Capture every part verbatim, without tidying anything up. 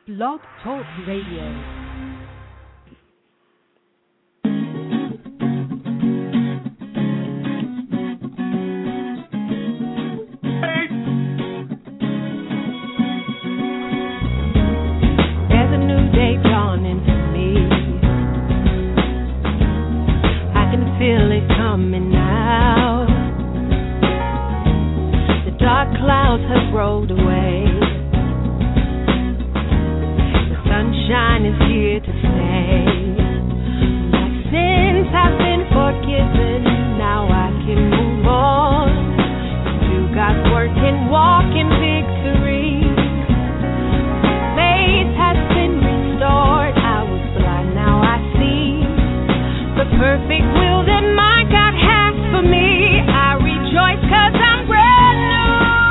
Blog Talk Radio. Clouds have rolled away. The sunshine is here to stay. My sins have been forgiven. Now I can move on. Do God's work and walk in victory. Faith has been restored. I was blind, now I see the perfect will that my God has for me. I rejoice 'cause I'm brand new.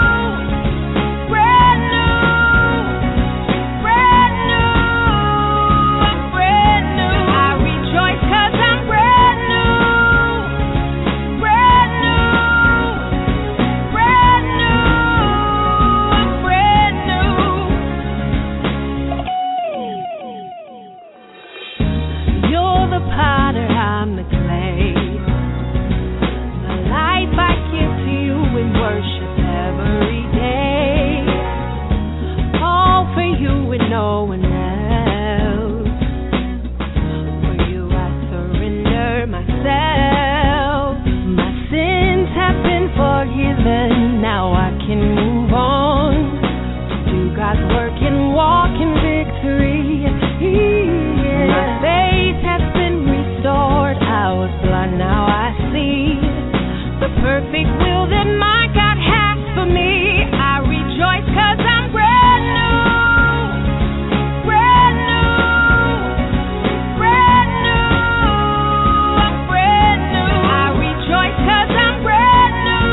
Now I can move on to do God's work and walk in victory. Yeah. My faith has been restored. I was blind, now I see the perfect will that my God has for me. I rejoice 'cause I'm brand new. Brand new. Brand new. I'm brand new. I rejoice 'cause I'm brand new.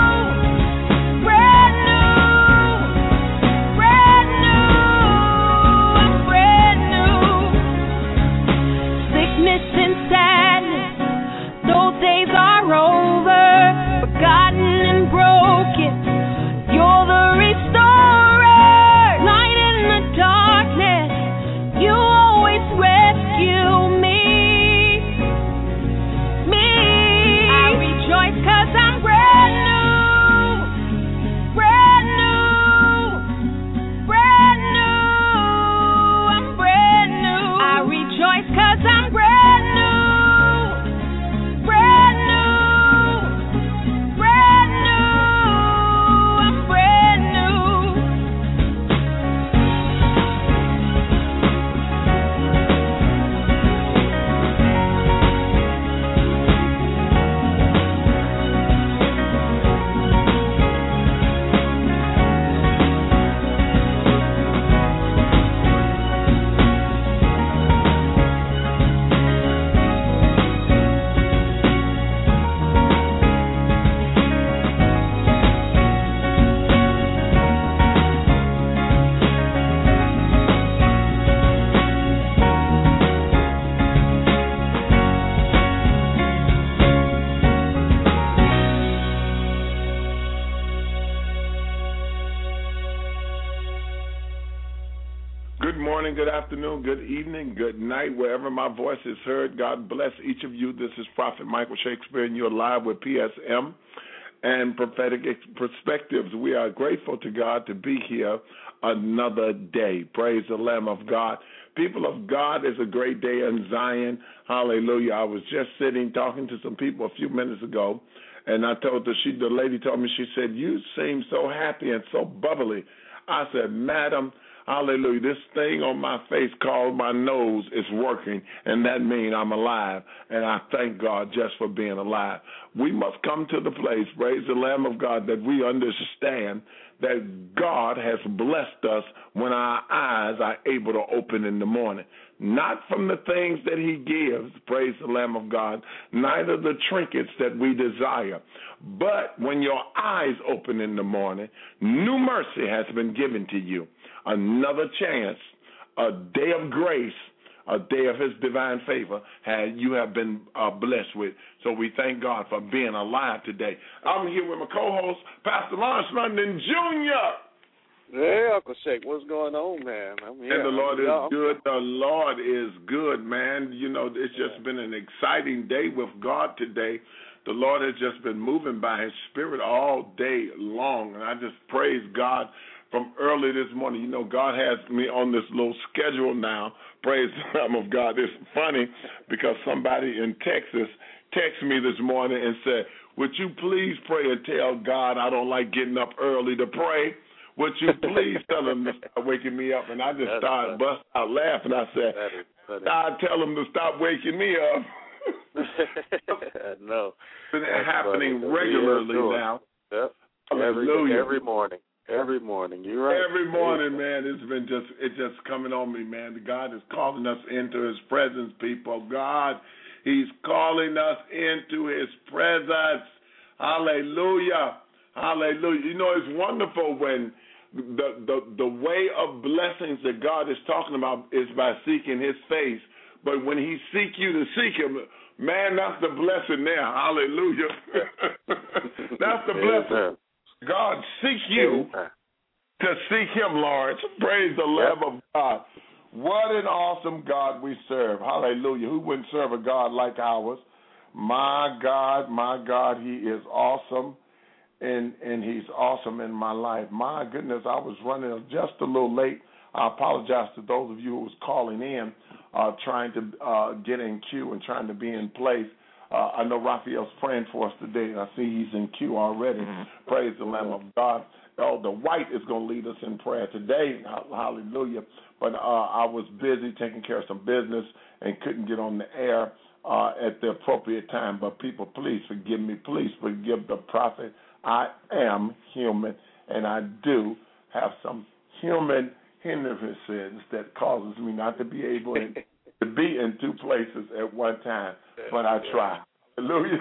Good afternoon, good evening, good night, wherever my voice is heard. God bless each of you. This is Prophet Michael Shakespeare, and you're live with P S M and Prophetic Perspectives. We are grateful to God to be here another day. Praise the Lamb of God. People of God, it's a great day in Zion. Hallelujah. I was just sitting talking to some people a few minutes ago, and I told her, she, the lady told me, she said, you seem so happy and so bubbly. I said, madam, hallelujah, this thing on my face called my nose is working, and that means I'm alive, and I thank God just for being alive. We must come to the place, praise the Lamb of God, that we understand that God has blessed us when our eyes are able to open in the morning. Not from the things that he gives, praise the Lamb of God, neither the trinkets that we desire. But when your eyes open in the morning, new mercy has been given to you. Another chance, a day of grace, a day of his divine favor had you have been uh, blessed with. So we thank God for being alive today. I'm here with my co-host, Pastor Lawrence London Junior Hey, Uncle Shake, what's going on, man? I'm here. And the Lord is I'm, good. The Lord is good, man. You know, it's just been an exciting day with God today. The Lord has just been moving by His Spirit all day long, and I just praise God from early this morning. You know, God has me on this little schedule now. Praise the Lamb of God. It's funny because somebody in Texas texted me this morning and said, would you please pray and tell God I don't like getting up early to pray? Would you please tell him to start waking me up? And I just That's started funny. busting out laughing. I said, I tell him to stop waking me up. No. It's happening funny. regularly now. Yep. Every, every morning. Every morning. You're right. Every morning, man. It's been just it's just coming on me, man. God is calling us into His presence, people. God, He's calling us into His presence. Hallelujah. Hallelujah. You know, it's wonderful when the, the the way of blessings that God is talking about is by seeking His face. But when He seek you to seek Him, man, that's the blessing there. Hallelujah. That's the blessing. God seek you to seek Him, Lawrence. Praise the Lamb of God. What an awesome God we serve. Hallelujah. Who wouldn't serve a God like ours? My God, my God, He is awesome. And and He's awesome in my life. My goodness, I was running just a little late. I apologize to those of you who was calling in, uh, trying to uh, get in queue and trying to be in place. Uh, I know Raphael's praying for us today, and I see he's in queue already. Mm-hmm. Praise the Lamb of God. Elder White is going to lead us in prayer today. Hallelujah. But uh, I was busy taking care of some business and couldn't get on the air uh, at the appropriate time. But people, please forgive me. Please forgive the prophet. I am human, and I do have some human hindrances that causes me not to be able to, to be in two places at one time, but I try. Hallelujah.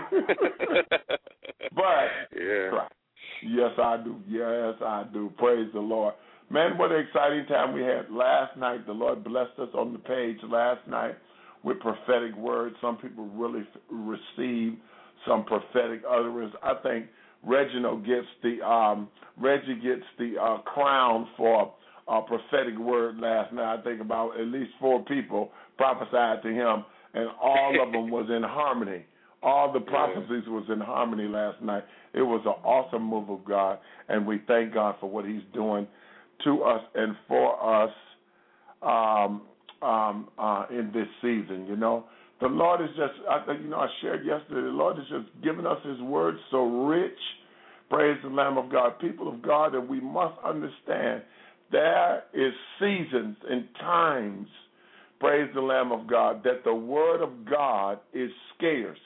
But yeah. try. Yes, I do. Yes, I do. Praise the Lord. Man, what an exciting time we had last night. The Lord blessed us on the page last night with prophetic words. Some people really received some prophetic utterance. I think Reginald gets the um, Reggie gets the uh, crown for a prophetic word last night. I think about at least four people prophesied to him, and all of them was in harmony. All the prophecies was in harmony last night. It was an awesome move of God, and we thank God for what He's doing to us and for us um, um, uh, in this season. You know, the Lord is just, I think, you know, I shared yesterday, the Lord is just giving us His word so rich. Praise the Lamb of God. People of God, that we must understand there is seasons and times, praise the Lamb of God, that the word of God is scarce.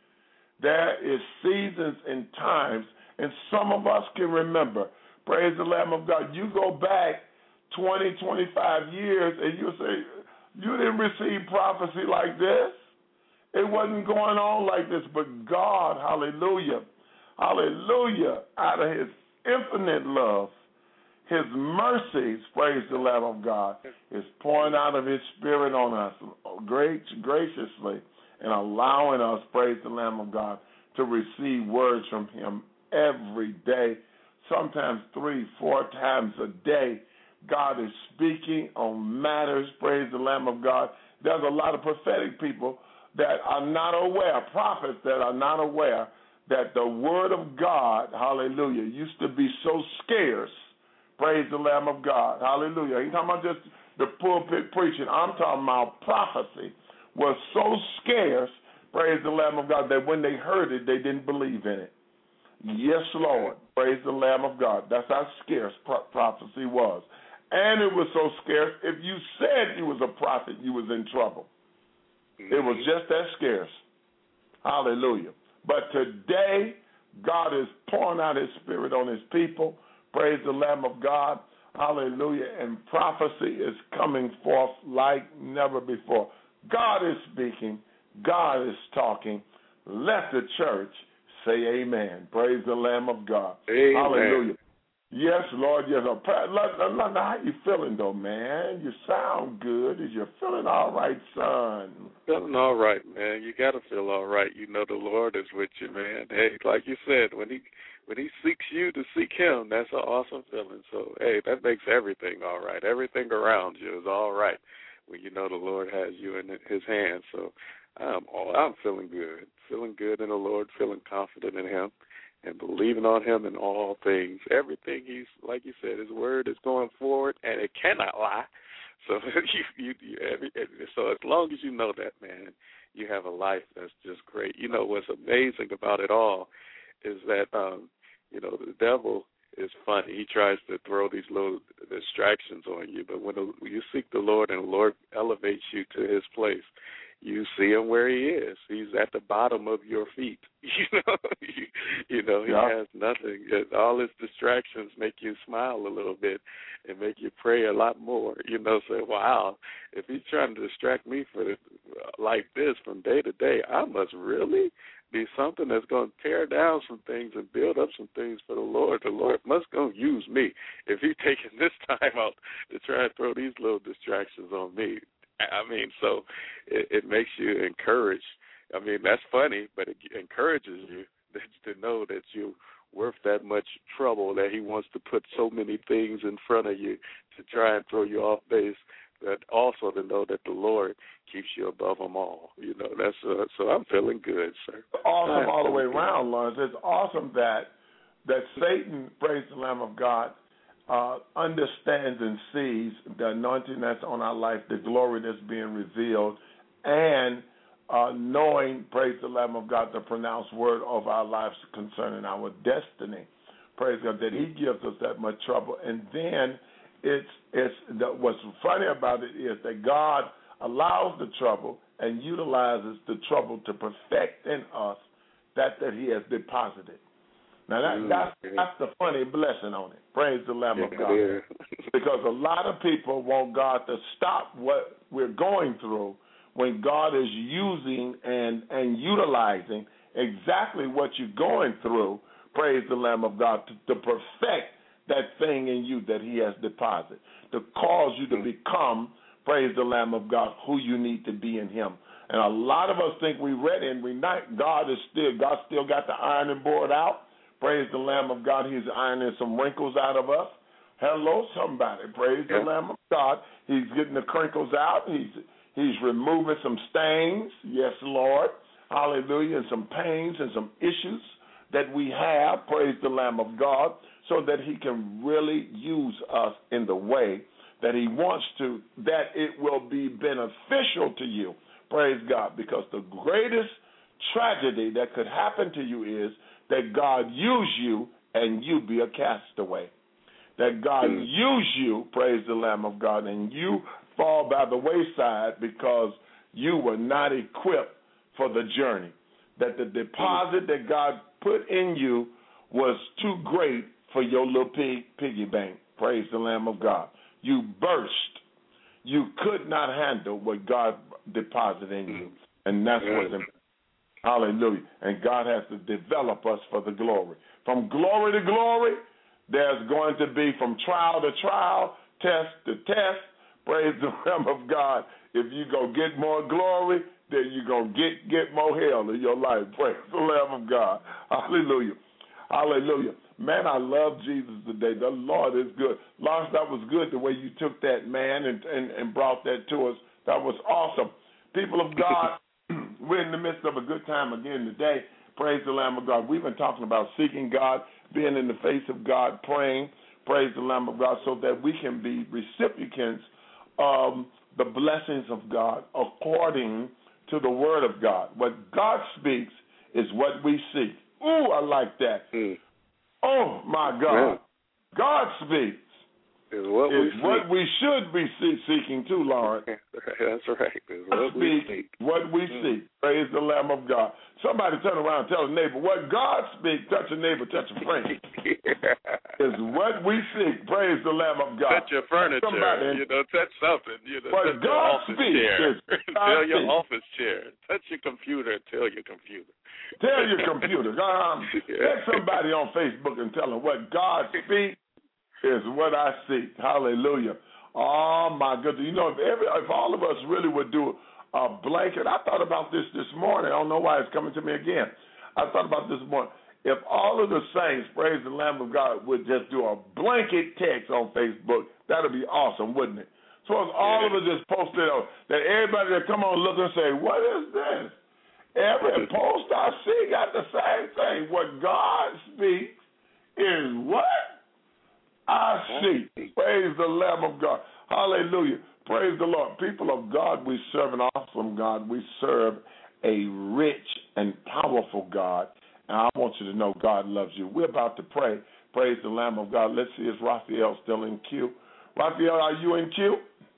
There is seasons and times, and some of us can remember, praise the Lamb of God, you go back twenty, twenty-five years, and you say, you didn't receive prophecy like this. It wasn't going on like this, but God, hallelujah, hallelujah, out of His infinite love, His mercies, praise the Lamb of God, is pouring out of His Spirit on us great, graciously and allowing us, praise the Lamb of God, to receive words from Him every day, sometimes three, four times a day. God is speaking on matters, praise the Lamb of God. There's a lot of prophetic people that are not aware, prophets that are not aware that the word of God, hallelujah, used to be so scarce. Praise the Lamb of God. Hallelujah. He's talking about just the pulpit preaching. I'm talking about prophecy was so scarce, praise the Lamb of God, that when they heard it, they didn't believe in it. Yes, Lord. Praise the Lamb of God. That's how scarce pro- prophecy was. And it was so scarce, if you said you was a prophet, you was in trouble. Mm-hmm. It was just that scarce. Hallelujah. But today, God is pouring out His Spirit on His people. Praise the Lamb of God. Hallelujah. And prophecy is coming forth like never before. God is speaking. God is talking. Let the church say amen. Praise the Lamb of God. Amen. Hallelujah. Yes, Lord. Yes. How you feeling, though, man? You sound good. Is you feeling all right, son? Feeling all right, man. You got to feel all right. You know the Lord is with you, man. Hey, like you said, when he when he seeks you to seek him, that's an awesome feeling. So, hey, that makes everything all right. Everything around you is all right when you know the Lord has you in his hands. So I'm, I'm feeling good, feeling good in the Lord, feeling confident in him, and believing on him in all things. Everything he's, like you said, his word is going forward, and it cannot lie. So you, you, you every, so as long as you know that, man, you have a life that's just great. You know, what's amazing about it all is that, um, you know, the devil is funny. He tries to throw these little distractions on you, but when, the, when you seek the Lord and the Lord elevates you to his place, you see him where he is. He's at the bottom of your feet. You know, you, you know, he yeah. has nothing. All his distractions make you smile a little bit and make you pray a lot more. You know, say, wow, if he's trying to distract me for like this from day to day, I must really be something that's going to tear down some things and build up some things for the Lord. The Lord must go use me if he's taking this time out to try and throw these little distractions on me. I mean, so it, it makes you encouraged. I mean, that's funny, but it encourages you to know that you're worth that much trouble, that he wants to put so many things in front of you to try and throw you off base, but also to know that the Lord keeps you above them all. You know, that's uh, so I'm feeling good, sir. Awesome all the way around, Lawrence. It's awesome that that Satan, praise the Lamb of God, Uh, understands and sees the anointing that's on our life, the glory that's being revealed, and uh, knowing, praise the Lamb of God, the pronounced word of our lives concerning our destiny. Praise God, that he gives us that much trouble. And then it's it's the, what's funny about it is that God allows the trouble and utilizes the trouble to perfect in us that that he has deposited. Now, that, that's, that's the funny blessing on it. Praise the Lamb of God. Because a lot of people want God to stop what we're going through when God is using and, and utilizing exactly what you're going through, praise the Lamb of God, to, to perfect that thing in you that he has deposited, to cause you to become, praise the Lamb of God, who you need to be in him. And a lot of us think we read and we not. God is still, God still got the ironing board out. Praise the Lamb of God. He's ironing some wrinkles out of us. Hello, somebody. Praise yeah. the Lamb of God. He's getting the crinkles out. He's he's removing some stains. Yes, Lord. Hallelujah. And some pains and some issues that we have. Praise the Lamb of God. So that he can really use us in the way that he wants to, that it will be beneficial to you. Praise God. Because the greatest tragedy that could happen to you is that God use you and you be a castaway. That God mm. use you, praise the Lamb of God, and you fall by the wayside because you were not equipped for the journey. That the deposit that God put in you was too great for your little pig, piggy bank. Praise the Lamb of God. You burst. You could not handle what God deposited in you. And that's what's important. Hallelujah. And God has to develop us for the glory. From glory to glory, there's going to be from trial to trial, test to test. Praise the Lamb of God. If you go get more glory, then you're going to get, get more hell in your life. Praise the Lamb of God. Hallelujah. Hallelujah. Man, I love Jesus today. The Lord is good. Lawrence, that was good the way you took that, man, and, and, and brought that to us. That was awesome. People of God, we're in the midst of a good time again today. Praise the Lamb of God. We've been talking about seeking God, being in the face of God, praying, praise the Lamb of God, so that we can be recipients of the blessings of God according to the word of God. What God speaks is what we seek. Ooh, I like that. Mm. Oh, my God. Yeah. God speaks. Is what, is we, what we should be seeking too, Lawrence. That's right. Is what we seek. What we mm. seek. Praise the Lamb of God. Somebody turn around and tell a neighbor, what God speaks, touch a neighbor, touch a friend. yeah. Is what we seek. Praise the Lamb of God. Touch your furniture. Somebody, you know, touch something. You know, what touch God your office speaks chair. is Tell your speaks. office chair. Touch your computer. Tell your computer. Tell your computer. Um, yeah. Get somebody on Facebook and tell them what God speaks is what I seek. Hallelujah. Oh, my goodness. You know, if every, if all of us really would do a blanket, I thought about this this morning. I don't know why it's coming to me again. I thought about this morning. if all of the saints, praise the Lamb of God, would just do a blanket text on Facebook, that would be awesome, wouldn't it? So if all of us just posted it, that everybody that come on look and say, what is this? Every post I see got the same thing. What God speaks is what I see. Praise the Lamb of God. Hallelujah. Praise the Lord. People of God, we serve an awesome God. We serve a rich and powerful God. And I want you to know God loves you. We're about to pray. Praise the Lamb of God. Let's see, is Raphael still in queue? Raphael, are you in queue?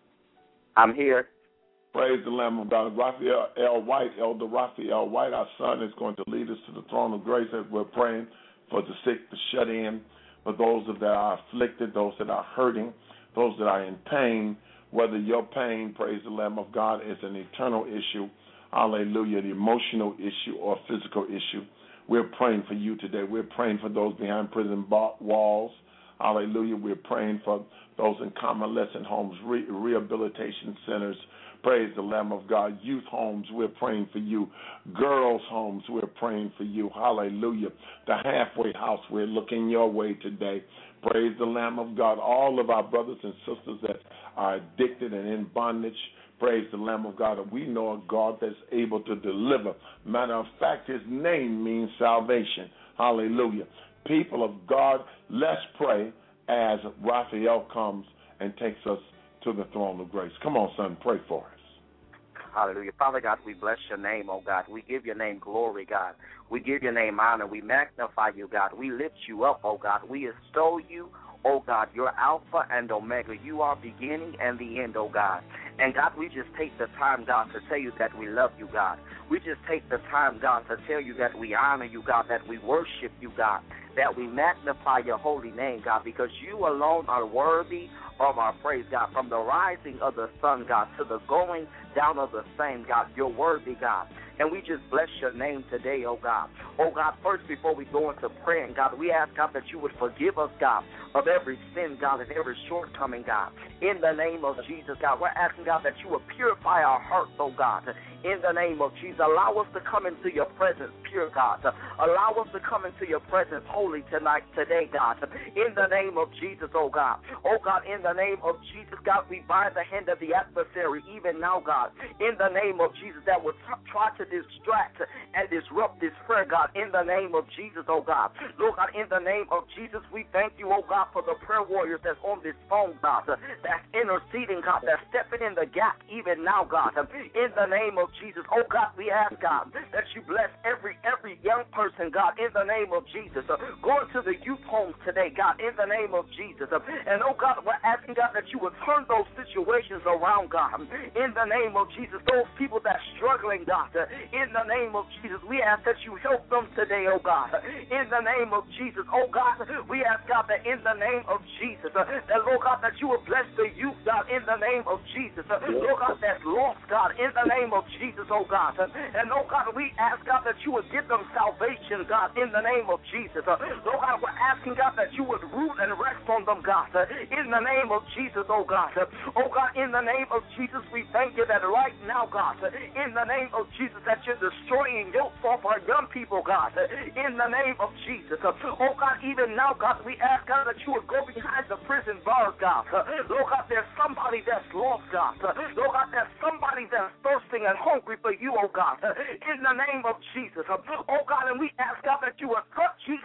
I'm here. Praise the Lamb of God. Raphael L. White, Elder Raphael White, our son, is going to lead us to the throne of grace as we're praying for the sick, the shut in, for those that are afflicted, those that are hurting, those that are in pain, whether your pain, praise the Lamb of God, is an eternal issue, hallelujah, the emotional issue or physical issue. We're praying for you today. We're praying for those behind prison walls. Hallelujah. We're praying for those in convalescent homes, re- rehabilitation centers. Praise the Lamb of God. Youth homes, we're praying for you. Girls' homes, we're praying for you. Hallelujah. The halfway house, we're looking your way today. Praise the Lamb of God. All of our brothers and sisters that are addicted and in bondage, praise the Lamb of God. And we know a God that's able to deliver. Matter of fact, his name means salvation. Hallelujah. People of God, let's pray as Raphael comes and takes us to the throne of grace. Come on, son, pray for us. Hallelujah. Father God, we bless your name, oh God. We give your name glory, God. We give your name honor. We magnify you, God. We lift you up, oh God. We extol you, oh God. You're Alpha and Omega. You are beginning and the end, oh God. And God, we just take the time, God, to tell you that we love you, God. We just take the time, God, to tell you that we honor you, God, that we worship you, God, that we magnify your holy name, God, because you alone are worthy of our praise, God. From the rising of the sun, God, to the going down of the same, God, you're worthy, God. And we just bless your name today, oh God. Oh God, first before we go into praying, God, we ask, God, that you would forgive us, God, of every sin, God, and every shortcoming, God. In the name of Jesus, God, we're asking, God, that you would purify our hearts, oh God. In the name of Jesus, allow us to come into your presence, pure God. Allow us to come into your presence holy tonight, today, God. In the name of Jesus, oh God. Oh God, in the name of Jesus, God, we bind the hand of the adversary even now, God. In the name of Jesus, that would t- try to distract and disrupt this prayer, God. In the name of Jesus, oh God. Lord God, in the name of Jesus, we thank you, oh God, for the prayer warriors that's on this phone, God, that's interceding, God, that's stepping in the gap even now, God. In the name of Jesus, oh God, we ask, God, that you bless every every young person, God, in the name of Jesus. Uh, going to the youth homes today, God, in the name of Jesus. Uh, and, oh God, we're asking, God, that you would turn those situations around, God, in the name of Jesus. Those people that are struggling, God, uh, in the name of Jesus, we ask that you help them today, oh God, uh, in the name of Jesus. Oh God, we ask, God, that in the name of Jesus, uh, that, Lord God, that you would bless the youth, God, in the name of Jesus. Uh, Lord God, that's lost, God, in the name of Jesus. Jesus, oh God. And, oh God, we ask, God, that you would give them salvation, God, in the name of Jesus. Uh, Lord God, we're asking, God, that you would root and rest on them, God, uh, in the name of Jesus, oh God. Uh, oh God, in the name of Jesus, we thank you that right now, God, uh, in the name of Jesus, that you're destroying yokes off our young people, God, uh, in the name of Jesus. Uh, oh God, even now, God, we ask, God, that you would go behind the prison bars, God. Uh, Lord God, there's somebody that's lost, God. Uh, Lord God, there's somebody that's thirsting and hungry for you, oh God, in the name of Jesus. Oh God, and we ask, God, that you would touch in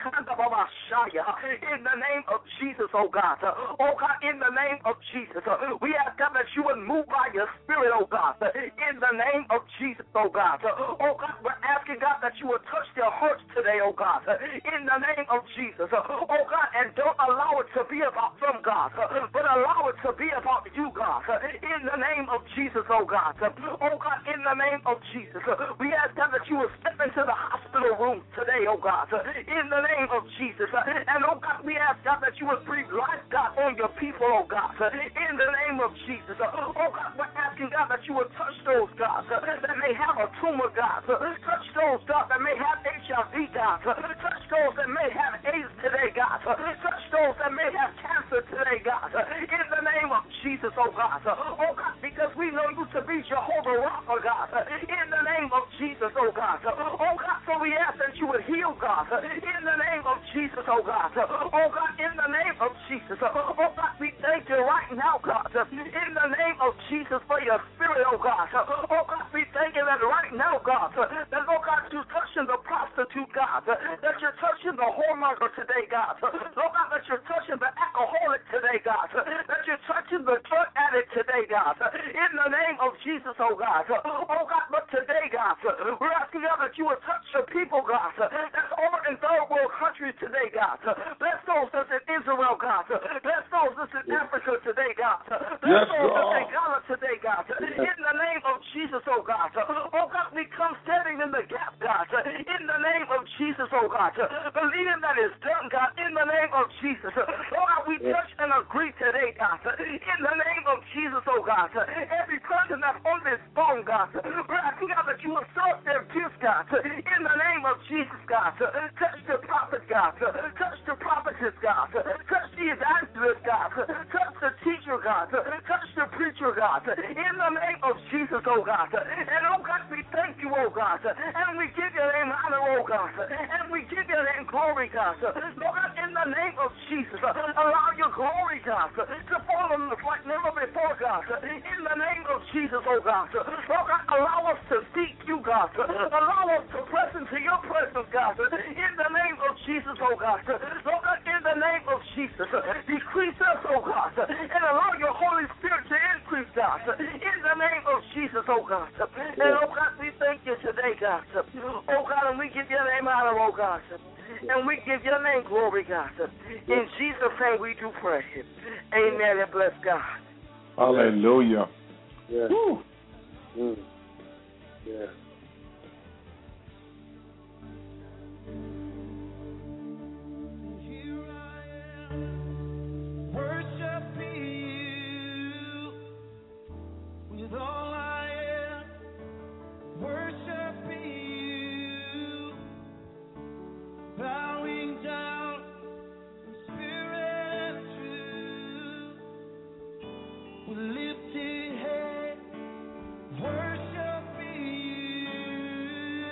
the name of Jesus, oh God. Oh God, in the name of Jesus. We ask, God, that you would move by your spirit, oh God, in the name of Jesus, oh God. Oh God, we're asking, God, that you would touch their hearts today, oh God, in the name of Jesus. Oh God, and don't allow it to be about them, God, but allow it to be about you, God, in the name of Jesus, oh God. Oh God, in the name of Jesus, we ask, God, that you will step into the hospital rooms today, oh God, in the name of Jesus. And, oh God, we ask, God, that you will breathe life, God, on your people, oh God, in the name of Jesus. Oh God, we're asking, God, that you will touch those, God, that may have a tumor, God, touch those, God, that may have H I V, God, touch those that may have AIDS today, God, touch those that may have cancer today, God, in the name of Jesus, oh God. Oh God, because we know you to be Jehovah Rapha, God, in the name of Jesus, oh God. Oh God, so God, we ask that you would heal, God, in the name of Jesus, oh God. Oh God, in the name of Jesus. Oh God, we thank you right now, God, in the name of Jesus for your spirit, oh God. Oh God, we thank you that right now, God, that, oh God, you're touching the prostitute, God, that you're touching the whoremonger today, God. Oh God, that you're touching the alcoholic today, God, that you're touching the drug addict today, God, in the name of Jesus, oh God. Oh God, but today, God, we're asking God that you would touch your people, God, that's over in third world countries today, God. Bless those that's in Israel, God. Bless those that's in Africa today, God. Bless Yes, those that's God. in Ghana today, God. In the name of Jesus, oh God. Oh God, we come standing in the gap, God. In the name of Jesus, oh God. Believing that it's done, God. In the name of Jesus. Oh God, we touch and agree today, God. In the name of Jesus, oh God. Every person that's on this phone, God. We're asking God that you will serve their gifts, God. In the name of Jesus, God. Touch the prophet, God. Touch the prophetess, God. Touch the evangelist, God. Touch the teacher, God. Touch the preacher, God. In the name of Jesus, oh God. And oh God, we thank you, oh God. And we give your name honor, oh God. And we give your name glory, God. Lord God, in the name of Jesus, allow your glory, God, to fall on us like never before, God. In the name of Jesus, oh God. Lord God, allow us to seek you, God. Allow us to press into your presence, God. In the name of Jesus, oh God. Lord God, in the name of Jesus, decrease us, oh God, and allow your Holy Spirit to increase, God. In the name of Jesus, oh God. And oh God, we thank you today, God. Oh God, and we give your name honor, oh God. And we give your name glory, God. In Jesus' name we do pray. Amen and bless God. Hallelujah. Yeah. Woo. Mm. Yeah. With all I am, worshiping you, bowing down in spirit and truth, with lifted head, worshiping you.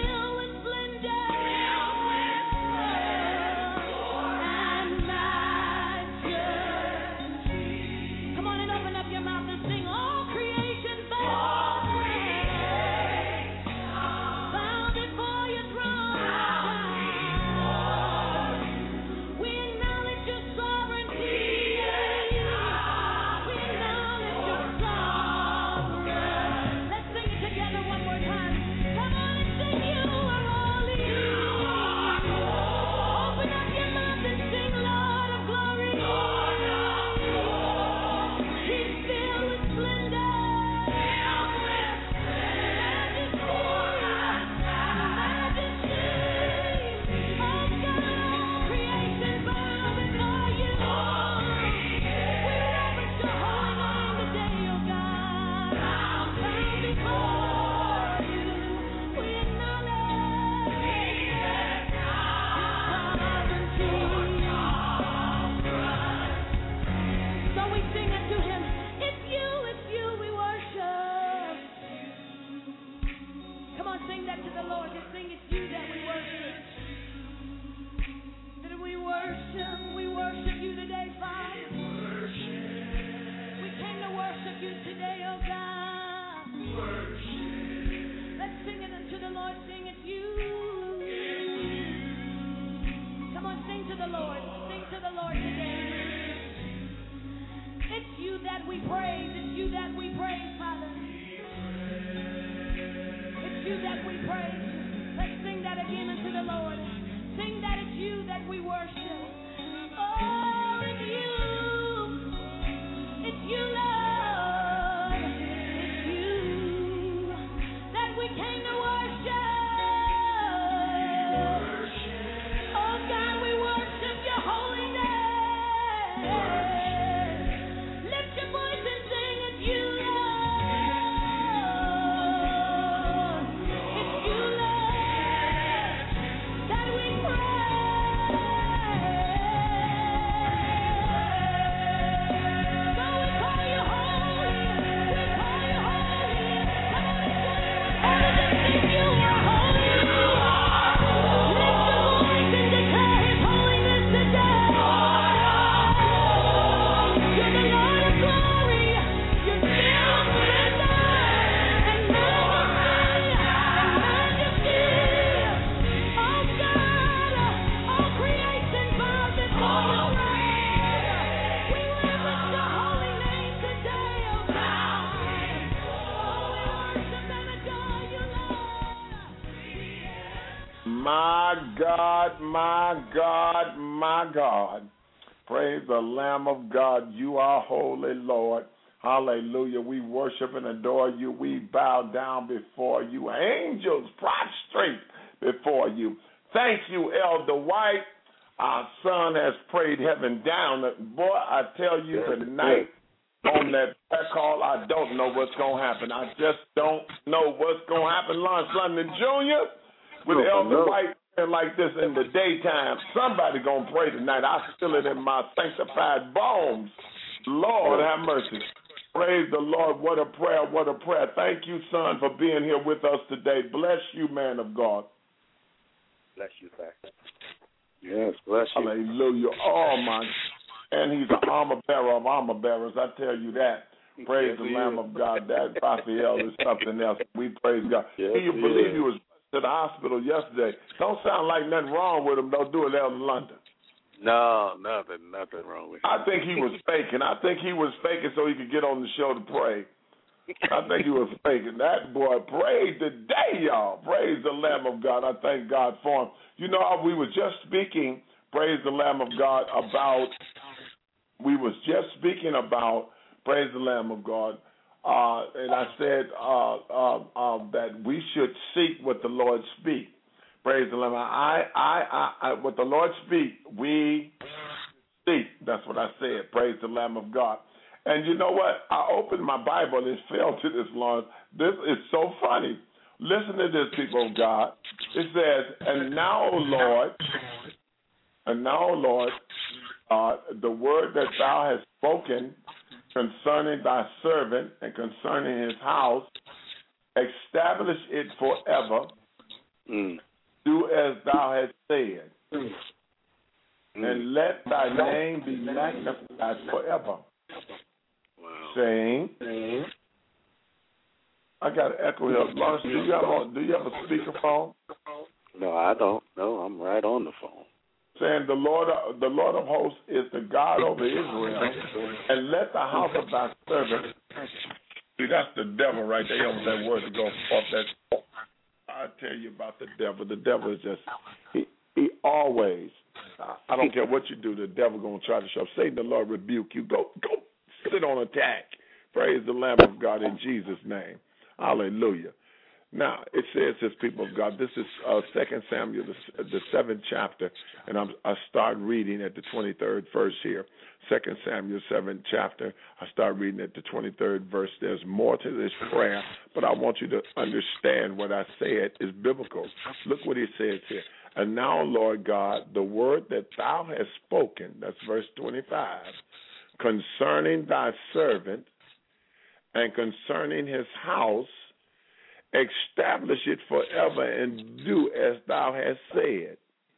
Splendor and majesty. we sing unto him, it's you, it's you we worship. Come on, sing that to the Lord. Just sing, it's you that we worship. That we worship, we worship you today, Father. We came to worship you today, oh God. Let's sing it unto the Lord. Sing, it's you. Come on, sing to the Lord. Sing to the Lord today. It's you that we praise. It's you that we praise, Father. It's you that we praise. Let's sing that again unto the Lord. Sing that it's you that we worship. Oh, it's you. It's you, Lord. It's you that we came to worship. Oh, God, we worship your holy name. Lift your voice and sing, it's you, Lord. It's you, Lord, that we praise. So we call you holy. We call you holy. Come on and join in with us and sing, you are holy. Lift your voice and declare his holiness today. You're the Lord of glory. You're filled with splendor and majesty and majesty. Oh God, all creation bows before your throne. We reverence your holy name today, oh God. Oh, we worship and adore you, Lord. My God, my God, my God. Praise the Lamb of God. You are holy, Lord. Hallelujah. We worship and adore you. We bow down before you. Angels prostrate before you. Thank you, Elder White. Our son has prayed heaven down. Boy, I tell you tonight on that prayer call, I don't know what's going to happen. I just don't know what's going to happen. Lawrence London Junior with Elder White praying like this in the daytime. Somebody going to pray tonight. I feel it in my sanctified bones. Lord, have mercy. Praise the Lord. What a prayer, what a prayer. Thank you, son, for being here with us today. Bless you, man of God. Bless you, sir. Yes, bless you. Hallelujah. Oh, my. And he's an armor bearer of armor bearers. I tell you that. Praise Yes, the he Lamb is. of God. That Raphael is something else. We praise God. Yes, Can you he believe is. he was to the hospital yesterday? Don't sound like nothing wrong with him, though, do it out in London. No, nothing, nothing wrong with him. I think he was faking. I think he was faking so he could get on the show to pray. I think he was faking. That boy prayed today, y'all. Praise the Lamb of God. I thank God for him. You know, we were just speaking, praise the Lamb of God, about, we was just speaking about, praise the Lamb of God, uh, and I said uh, uh, uh, that we should seek what the Lord speaks. Praise the Lamb. I, I, I, I, what the Lord speak, we seek. That's what I said. Praise the Lamb of God. And you know what? I opened my Bible and it fell to this, Lord. This is so funny. Listen to this, people of God. It says, and now, O Lord, and now, O Lord, uh, the word that thou hast spoken concerning thy servant and concerning his house, establish it forever. Mm. Do as thou hast said, Mm. and let thy name be magnified forever. Wow. Saying, I got an echo here. Lawrence, do you have a, do you have a speakerphone? No, I don't. No, I'm right on the phone. Saying the Lord, the Lord of hosts is the God over Israel, and let the house of thy servant. See, that's the devil right there. That was that word to go off that. I tell you about the devil. The devil is just he. He always. I don't care what you do. The devil gonna try to show up. Satan, the Lord rebuke you. Go, go, sit on attack. Praise the Lamb of God in Jesus' name. Hallelujah. Now, it says, this people of God, this is uh, Second Samuel, the, the seventh chapter, and I'm, I start reading at the twenty-third verse here. Second Samuel, seventh chapter, I start reading at the twenty-third verse. There's more to this prayer, but I want you to understand what I said is biblical. Look what he says here. And now, Lord God, the word that thou hast spoken, that's verse twenty-five, concerning thy servant and concerning his house, establish it forever and do as thou hast said.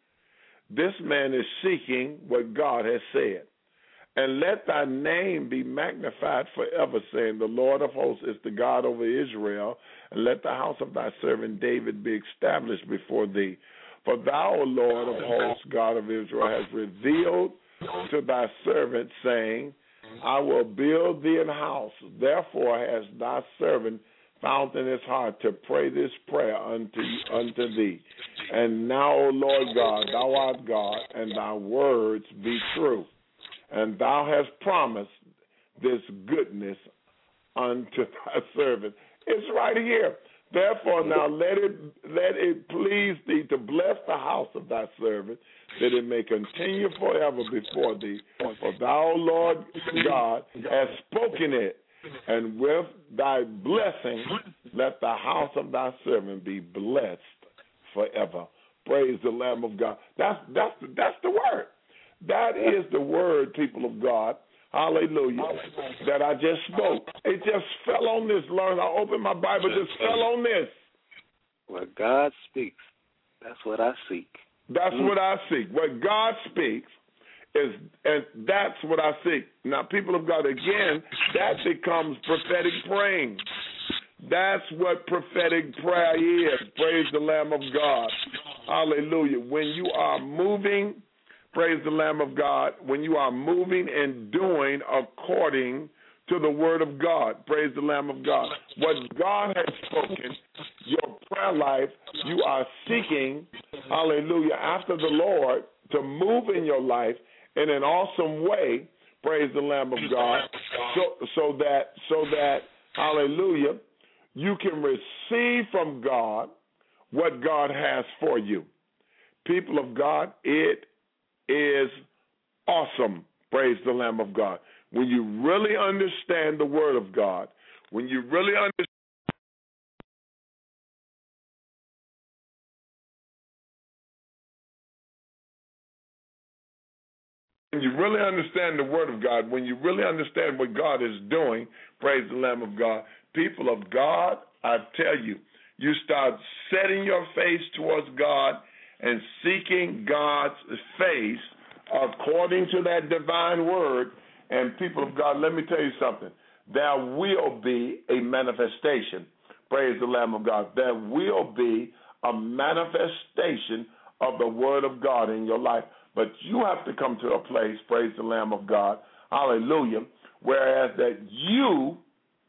This man is seeking what God has said. And let thy name be magnified forever, saying, the Lord of hosts is the God over Israel, and let the house of thy servant David be established before thee. For thou, O Lord of hosts, God of Israel, hast revealed to thy servant, saying, I will build thee an house. Therefore has thy servant found in his heart to pray this prayer unto, unto thee. And now, O Lord God, thou art God, and thy words be true. And thou hast promised this goodness unto thy servant. It's right here. Therefore now let it let it please thee to bless the house of thy servant, that it may continue forever before thee. For thou, Lord God, hast spoken it, and with thy blessing let the house of thy servant be blessed forever. Praise the Lamb of God. That's that's that's the word. That is the word, people of God. Hallelujah. That I just spoke. It just fell on this, Lord. I opened my Bible, it just fell on this. What God speaks, that's what I seek. That's mm. what I seek. What God speaks is, and that's what I seek. Now, people of God, again, that becomes prophetic praying. That's what prophetic prayer is. Praise the Lamb of God. Hallelujah. When you are moving, praise the Lamb of God, when you are moving and doing according to the word of God, praise the Lamb of God. What God has spoken, your prayer life, you are seeking, hallelujah, after the Lord to move in your life in an awesome way, praise the Lamb of God, so, so that, so that, hallelujah, you can receive from God what God has for you. People of God, it is awesome, praise the Lamb of God. When you really understand the word of God, when you really understand when you really understand the word of God, when you really understand what God is doing, praise the Lamb of God, people of God, I tell you, you start setting your face towards God and seeking God's face according to that divine word. And people of God, let me tell you something. There will be a manifestation. Praise the Lamb of God. There will be a manifestation of the word of God in your life. But you have to come to a place, praise the Lamb of God, hallelujah, whereas that you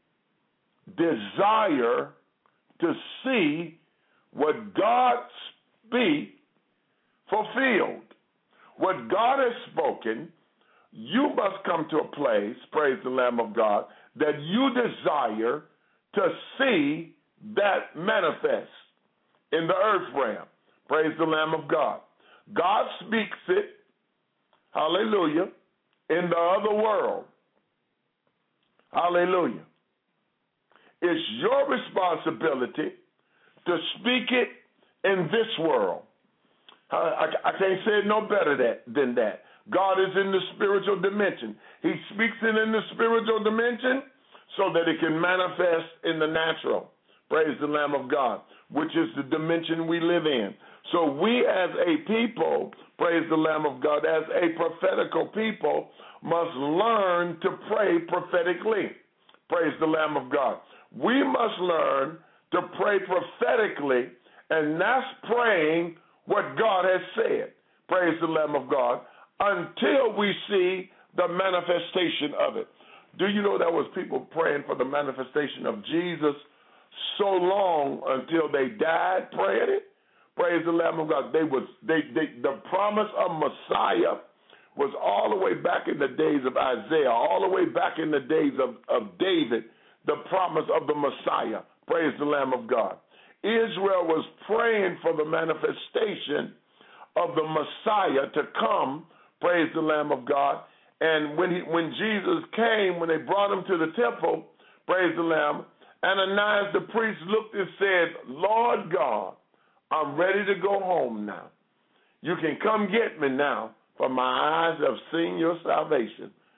desire to see what God speaks fulfilled. What God has spoken, you must come to a place, praise the Lamb of God, that you desire to see that manifest in the earth realm. Praise the Lamb of God. God speaks it, hallelujah, in the other world. Hallelujah. It's your responsibility to speak it in this world. I, I, I can't say it no better that, than that. God is in the spiritual dimension. He speaks it in the spiritual dimension so that it can manifest in the natural. Praise the Lamb of God, which is the dimension we live in. So we as a people, praise the Lamb of God, as a prophetical people, must learn to pray prophetically. Praise the Lamb of God. We must learn to pray prophetically, and that's praying what God has said. Praise the Lamb of God, until we see the manifestation of it. Do you know there was people praying for the manifestation of Jesus so long until they died praying it? Praise the Lamb of God. They was they, they the promise of Messiah was all the way back in the days of Isaiah, all the way back in the days of, of David, the promise of the Messiah. Praise the Lamb of God. Israel was praying for the manifestation of the Messiah to come, praise the Lamb of God. And when he, when Jesus came, when they brought him to the temple, praise the Lamb, Ananias the priest looked and said, Lord God, I'm ready to go home now. You can come get me now, for my eyes have seen your salvation.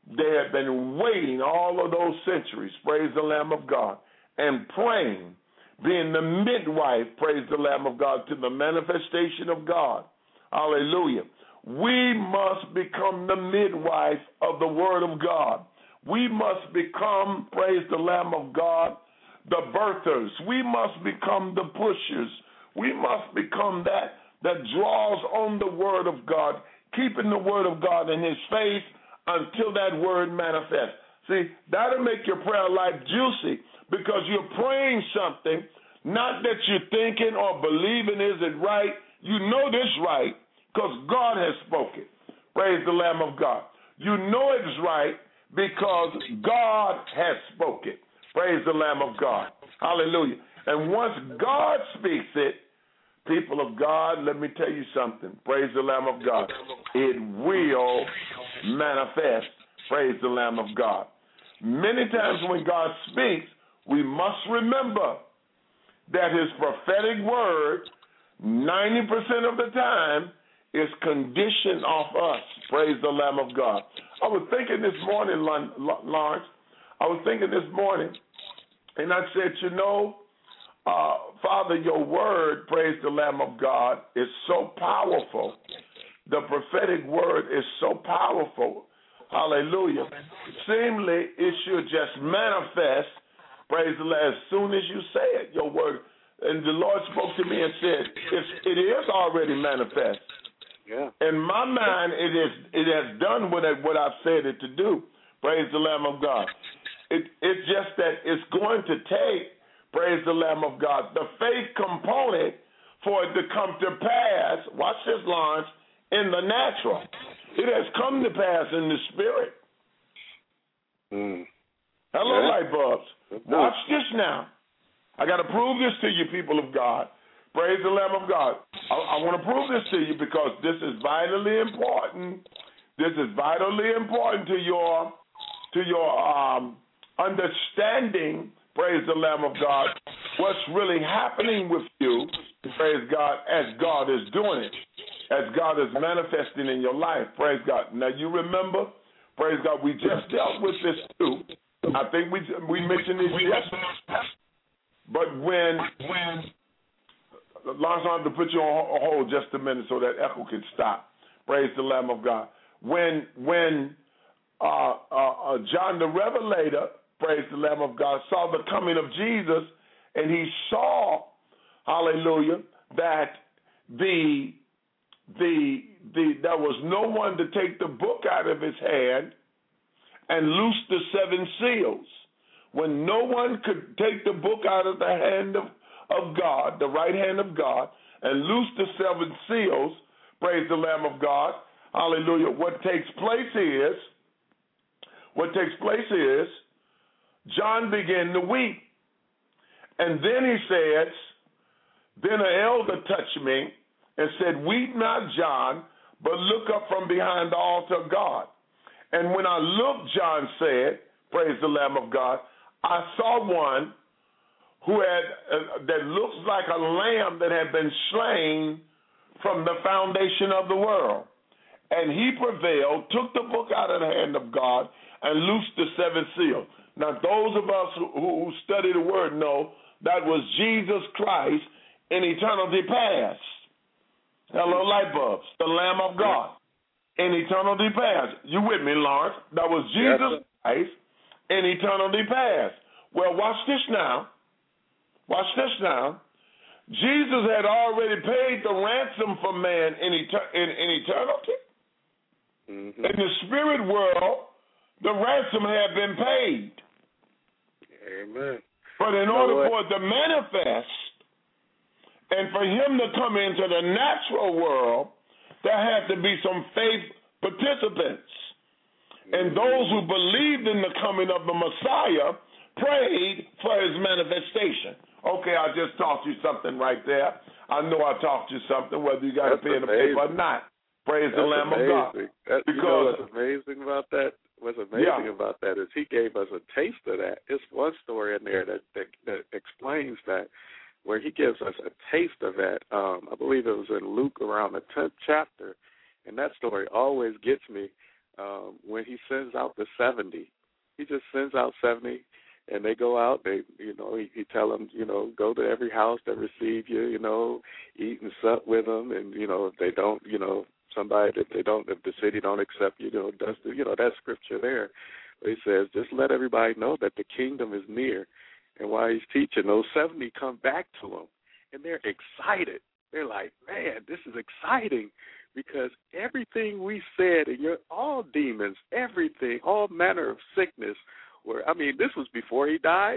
They had been waiting all of those centuries, praise the Lamb of God, and praying, being the midwife, praise the Lamb of God, to the manifestation of God. Hallelujah. We must become the midwife of the Word of God. We must become, praise the Lamb of God, the birthers. We must become the pushers. We must become that that draws on the Word of God, keeping the Word of God in His face until that Word manifests. See, that'll make your prayer life juicy because you're praying something, not that you're thinking or believing, is it right? You know this right because God has spoken. Praise the Lamb of God. You know it's right because God has spoken. Praise the Lamb of God. Hallelujah. And once God speaks it, people of God, let me tell you something. Praise the Lamb of God. It will manifest. Praise the Lamb of God. Many times when God speaks, we must remember that His prophetic word, ninety percent of the time, is conditioned off us. Praise the Lamb of God. I was thinking this morning, Lawrence, I was thinking this morning, and I said, you know, uh, Father, your word, praise the Lamb of God, is so powerful. The prophetic word is so powerful. Hallelujah. Seemingly, it should just manifest, praise the Lord, as soon as you say it, your word. And the Lord spoke to me and said, it's, it is already manifest. Yeah. In my mind, it is it has done what, it, what I've said it to do. Praise the Lamb of God. It, it's just that it's going to take, praise the Lamb of God, the faith component for it to come to pass, watch this, Lawrence, in the natural. It has come to pass in the spirit. Mm. Hello, yeah. light bulbs. Watch this now. I got to prove this to you, people of God. Praise the Lamb of God. I, I want to prove this to you because this is vitally important. This is vitally important to your to your um, understanding, praise the Lamb of God, what's really happening with you, praise God, as God is doing it, as God is manifesting in your life, praise God. Now, you remember, praise God, we just dealt with this too. I think we we mentioned this yesterday. But when, when Lawrence, I have to put you on hold just a minute so that echo can stop. Praise the Lamb of God. When when uh, uh, uh, John the Revelator, praise the Lamb of God, saw the coming of Jesus, and he saw, hallelujah, that the the the there was no one to take the book out of his hand and loose the seven seals. When no one could take the book out of the hand of, of God, the right hand of God, and loose the seven seals, praise the Lamb of God, hallelujah, what takes place is, what takes place is, John began to weep. And then he says, then an elder touched me and said, weep not, John, but look up from behind the altar of God. And when I looked, John said, praise the Lamb of God, I saw one who had uh, that looks like a lamb that had been slain from the foundation of the world. And he prevailed, took the book out of the hand of God, and loosed the seven seals. Now, those of us who, who study the word know that was Jesus Christ in eternity past. Hello, light bulbs, the Lamb of God in eternity past. You with me, Lawrence? That was Jesus yes, Christ in eternity past. Well, watch this now. Watch this now. Jesus had already paid the ransom for man in, eter- in, in eternity. Mm-hmm. In the spirit world, the ransom had been paid. Amen. But in order for it to manifest and for him to come into the natural world, there had to be some faith participants. Mm-hmm. And those who believed in the coming of the Messiah prayed for his manifestation. Okay, I just taught you something right there. I know I taught you something, whether you got That's a pen or amazing. paper or not. Praise That's the Lamb amazing. of God. That, because, you know what's amazing about that? What's amazing yeah. about that is he gave us a taste of that. It's one story in there that, that, that explains that, where he gives us a taste of that. Um, I believe it was in Luke around the tenth chapter, and that story always gets me um, when he sends out the seventy, he just sends out seventy, and they go out. They, you know, he, he tell them, you know, go to every house that receive you, you know, eat and sup with them, and you know, if they don't, you know, somebody that they don't, if the city don't accept you, you know, does the, you know, that scripture there. But he says, just let everybody know that the kingdom is near. And while he's teaching, those seventy come back to him, and they're excited. They're like, man, this is exciting, because everything we said, and you're all demons, everything, all manner of sickness, where, I mean, this was before he died,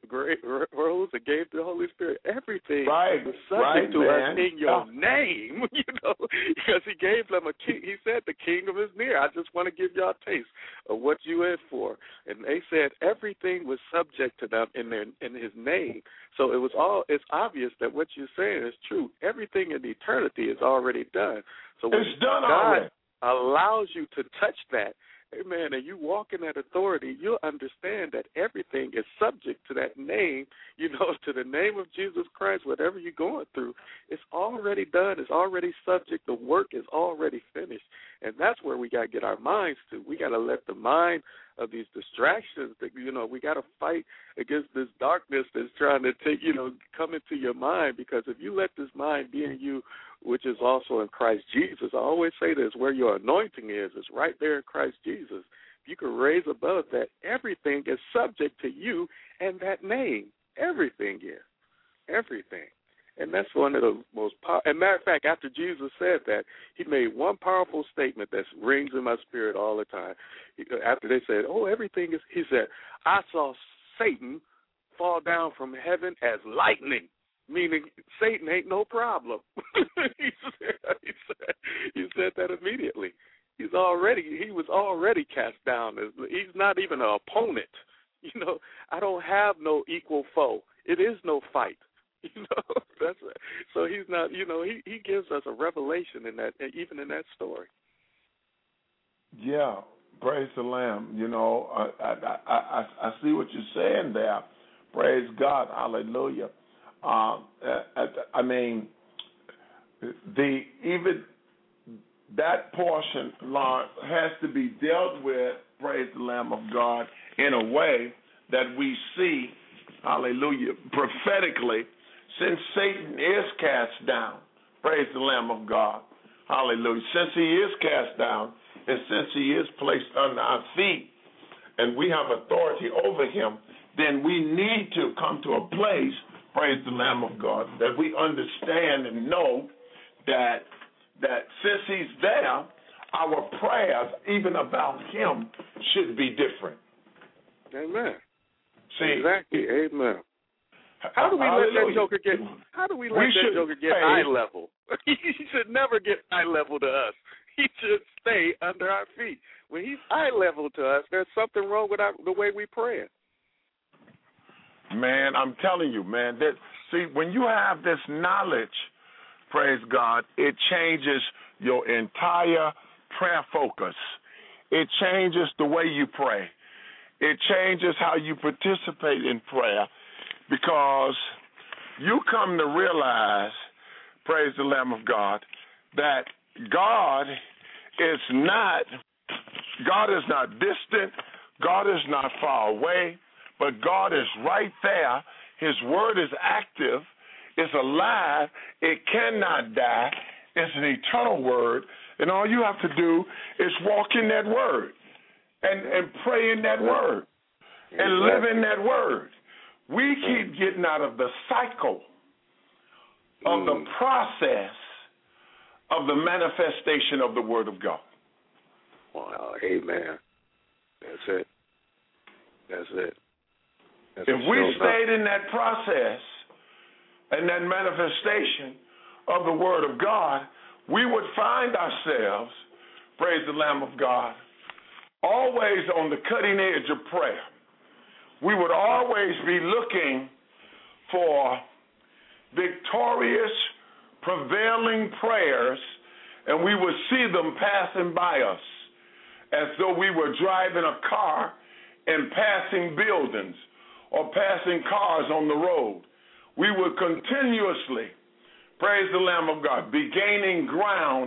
rose and gave the Holy Spirit. Everything right, was subject right, to man. us in your name, you know, because he gave them a king. He said the kingdom is near. I just want to give y'all a taste of what you in for. And they said everything was subject to them in their in his name. So it was all. It's obvious that what you're saying is true. Everything in eternity is already done. So when it's done God already. allows you to touch that, amen, and you walk in that authority, you'll understand that everything is subject to that name, you know, to the name of Jesus Christ. Whatever you're going through, it's already done. It's already subject. The work is already finished. And that's where we got to get our minds to. We got to let the mind of these distractions, that, you know, we got to fight against this darkness that's trying to take, you know, come into your mind, because if you let this mind be in you, which is also in Christ Jesus, I always say this, where your anointing is, is right there in Christ Jesus. If you can raise above that, everything is subject to you and that name. Everything is. Everything. And that's one of the most powerful. As a matter of fact, after Jesus said that, he made one powerful statement that rings in my spirit all the time. After they said, oh, everything is, he said, I saw Satan fall down from heaven as lightning, meaning Satan ain't no problem. he, said, he, said, he said that immediately. He's already, he was already cast down. He's not even an opponent. You know, I don't have no equal foe. It is no fight. You know, that's it. So he's not, you know, he, he gives us a revelation in that, even in that story. Yeah, praise the Lamb. You know, I I I, I see what you're saying there. Praise God, hallelujah. Um, I, I mean, the even that portion, Lord, has to be dealt with. Praise the Lamb of God, in a way that we see, hallelujah, prophetically. Since Satan is cast down, praise the Lamb of God, hallelujah, since he is cast down, and since he is placed under our feet, and we have authority over him, then we need to come to a place, praise the Lamb of God, that we understand and know that that since he's there, our prayers, even about him, should be different. Amen. See, exactly. Amen. How do we let that joker get? How do we let we that joker get eye level? He should never get eye level to us. He should stay under our feet. When he's eye level to us, there's something wrong with our, the way we pray. Man, I'm telling you, man. That see, when you have this knowledge, praise God, it changes your entire prayer focus. It changes the way you pray. It changes how you participate in prayer. Because you come to realize, praise the Lamb of God, that God is not, God is not distant, God is not far away, but God is right there. His word is active, it's alive, it cannot die, it's an eternal word, and all you have to do is walk in that word and, and pray in that word and live in that word. We keep getting out of the cycle of the process of the manifestation of the Word of God. Wow, amen. That's it. That's it. That's if we stayed in that process and that manifestation of the Word of God, we would find ourselves, praise the Lamb of God, always on the cutting edge of prayer. We would always be looking for victorious, prevailing prayers, and we would see them passing by us as though we were driving a car and passing buildings or passing cars on the road. We would continuously, praise the Lamb of God, be gaining ground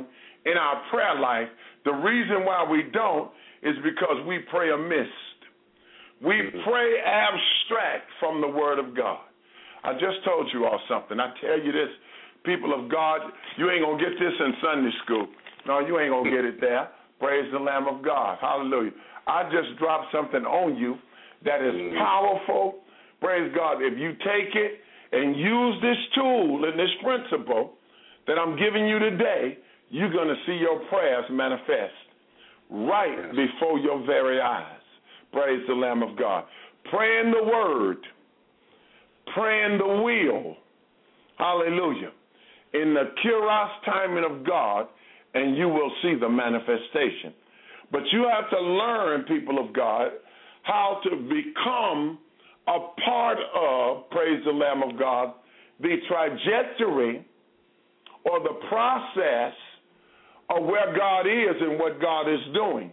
in our prayer life, the reason why we don't is because we pray amiss. We mm-hmm. pray abstract from the Word of God. I just told you all something. I tell you this, people of God, you ain't going to get this in Sunday school. No, you ain't going to get it there. Praise the Lamb of God. Hallelujah. I just dropped something on you that is mm-hmm. powerful. Praise God. If you take it and use this tool and this principle that I'm giving you today, you're going to see your prayers manifest right yes. before your very eyes. Praise the Lamb of God. Praying the Word. Praying the will. Hallelujah. In the Kairos timing of God, and you will see the manifestation. But you have to learn, people of God, how to become a part of, praise the Lamb of God, the trajectory or the process of where God is and what God is doing.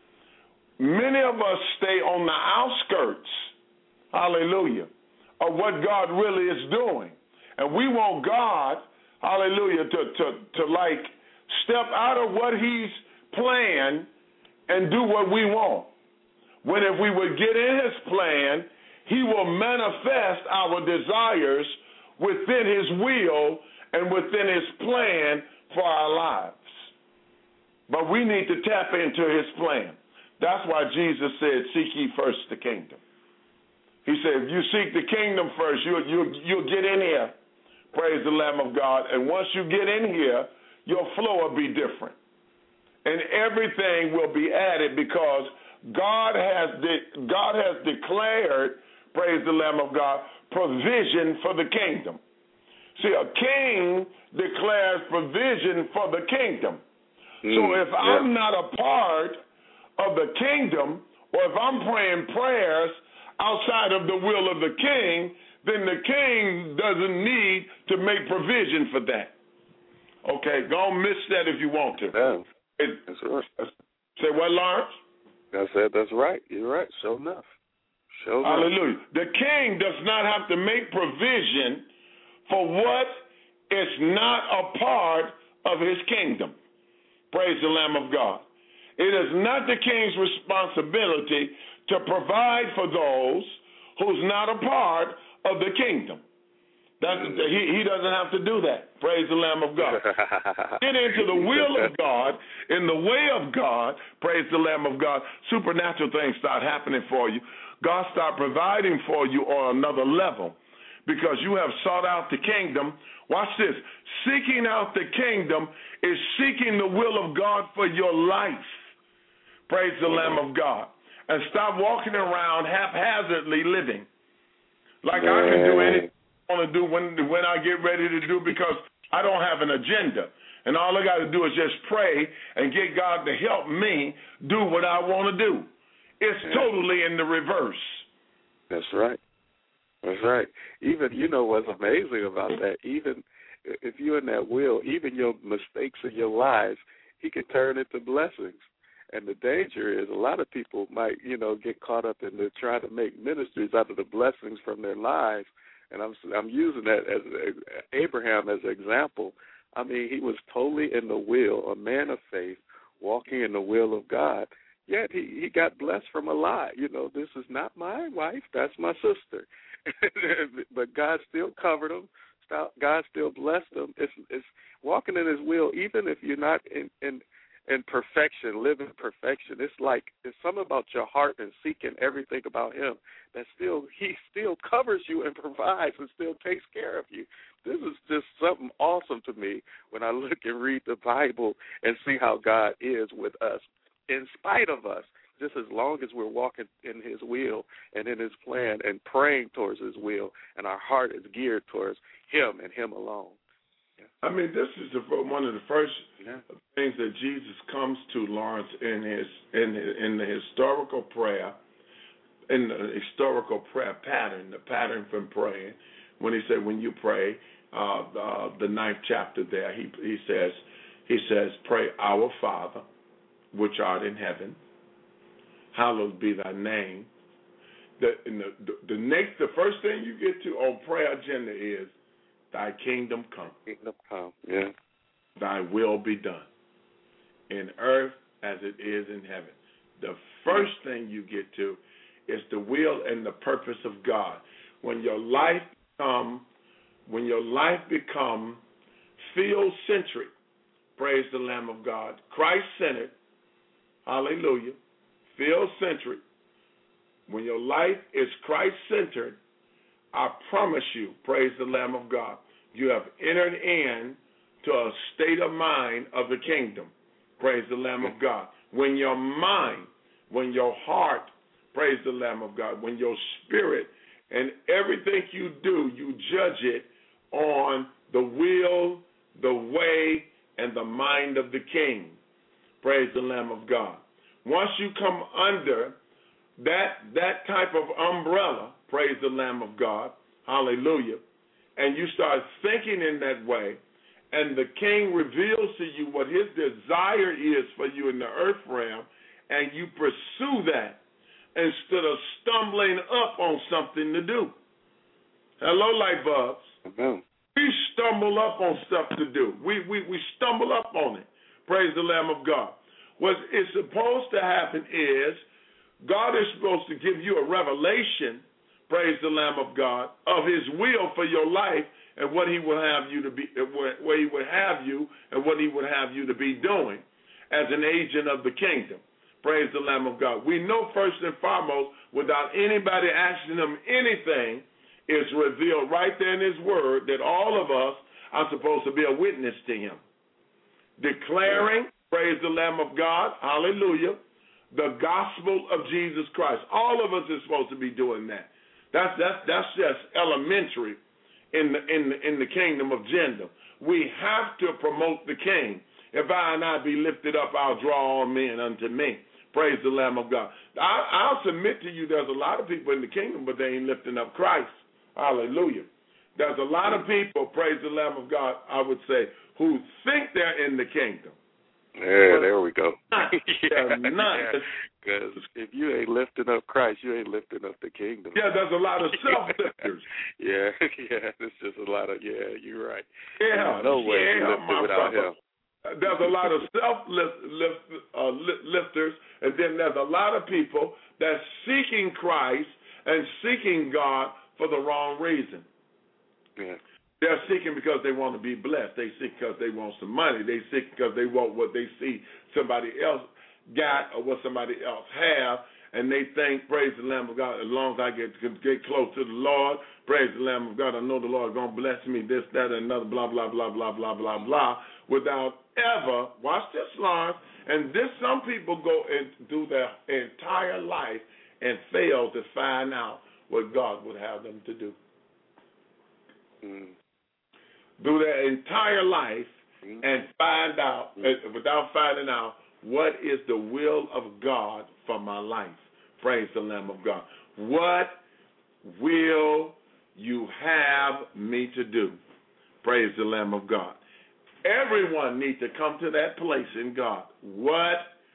Many of us stay on the outskirts, hallelujah, of what God really is doing. And we want God, hallelujah, to, to, to like step out of what he's planned and do what we want. When if we would get in his plan, he will manifest our desires within his will and within his plan for our lives. But we need to tap into his plan. That's why Jesus said, seek ye first the kingdom. He said, if you seek the kingdom first, you'll, you'll, you'll get in here. Praise the Lamb of God. And once you get in here, your flow will be different. And everything will be added because God has de- God has declared, praise the Lamb of God, provision for the kingdom. See, a king declares provision for the kingdom. Mm, so if yeah. I'm not a part of the kingdom, or if I'm praying prayers outside of the will of the king, then the king doesn't need to make provision for that. Okay, go and miss that if you want to. Yeah. It, that's right. Say what, Lawrence? I said that's right. You're right. Sure enough. Sure enough. Hallelujah. The king does not have to make provision for what is not a part of his kingdom. Praise the Lamb of God. It is not the king's responsibility to provide for those who's not a part of the kingdom. That's, he, he doesn't have to do that. Praise the Lamb of God. Get into the will of God, in the way of God, praise the Lamb of God, supernatural things start happening for you. God start providing for you on another level because you have sought out the kingdom. Watch this. Seeking out the kingdom is seeking the will of God for your life. Praise the Lamb of God. And stop walking around haphazardly living. Like I can do anything I want to do when, when I get ready to do because I don't have an agenda. And all I got to do is just pray and get God to help me do what I want to do. It's yeah. totally in the reverse. That's right. That's right. Even, you know what's amazing about that, even if you're in that will, even your mistakes in your lives, he can turn into blessings. And the danger is a lot of people might, you know, get caught up in the trying to make ministries out of the blessings from their lives. And I'm I'm using that as Abraham as an example. I mean, he was totally in the will, a man of faith, walking in the will of God. Yet he, he got blessed from a lie. You know, this is not my wife, that's my sister. But God still covered him. God still blessed him. It's, it's walking in his will, even if you're not in, in in perfection, living perfection. It's like it's something about your heart and seeking everything about him that still he still covers you and provides and still takes care of you. This is just something awesome to me when I look and read the Bible and see how God is with us in spite of us, just as long as we're walking in his will and in his plan and praying towards his will and our heart is geared towards him and him alone. I mean, this is the, one of the first yeah. things that Jesus comes to, Lawrence, in his in his, in the historical prayer, in the historical prayer pattern, the pattern from praying. When he said, when you pray, uh, uh, the ninth chapter there, he he says, he says, pray, Our Father, which art in heaven, hallowed be thy name. The the, the, the next, the first thing you get to on prayer agenda is, Thy kingdom come. Kingdom come, yeah. Thy will be done. in earth as it is in heaven. The first thing you get to is the will and the purpose of God. When your life become, when your life become field-centric, praise the Lamb of God, Christ-centered, hallelujah, field-centric, when your life is Christ-centered, I promise you, praise the Lamb of God, you have entered in to a state of mind of the kingdom, praise the Lamb of God. When your mind, when your heart, praise the Lamb of God, when your spirit and everything you do, you judge it on the will, the way, and the mind of the King, praise the Lamb of God. Once you come under that that type of umbrella, praise the Lamb of God, hallelujah, and you start thinking in that way, and the King reveals to you what his desire is for you in the earth realm, and you pursue that instead of stumbling up on something to do. Hello, light bulbs. Amen. We stumble up on stuff to do. We, we, we stumble up on it. Praise the Lamb of God. What is supposed to happen is God is supposed to give you a revelation, praise the Lamb of God, of his will for your life and what he will have you to be, where he would have you and what he would have you to be doing as an agent of the kingdom. Praise the Lamb of God. We know first and foremost, without anybody asking them anything, it's revealed right there in his word that all of us are supposed to be a witness to him. Declaring, praise the Lamb of God, hallelujah, the gospel of Jesus Christ. All of us are supposed to be doing that. That's that's that's just elementary in the in the in the kingdom of gender. We have to promote the King. If I and I be lifted up, I'll draw all men unto me. Praise the Lamb of God. I, I'll submit to you, there's a lot of people in the kingdom, but they ain't lifting up Christ. Hallelujah. There's a lot of people, praise the Lamb of God, I would say, who think they're in the kingdom. Yeah, there we go. They're not. Because if you ain't lifting up Christ, you ain't lifting up the kingdom. Yeah, there's a lot of self-lifters. yeah, yeah, it's just a lot of, yeah, you're right. Yeah, no way yeah, to lift it without brother. him. There's a lot of self-lifters, uh, and then there's a lot of people that's seeking Christ and seeking God for the wrong reason. Yeah. They're seeking because they want to be blessed. They seek because they want some money. They seek because they want what they see somebody else got or what somebody else have, and they think, praise the Lamb of God, as long as I get get close to the Lord, praise the Lamb of God, I know the Lord is going to bless me, this, that, and another, blah, blah, blah, blah, blah, blah, blah, without ever, watch this, Lawrence, and this, some people go and do their entire life and fail to find out what God would have them to do. Mm. Do their entire life mm. and find out, mm. without finding out, what is the will of God for my life? Praise the Lamb of God. What will you have me to do? Praise the Lamb of God. Everyone needs to come to that place in God. What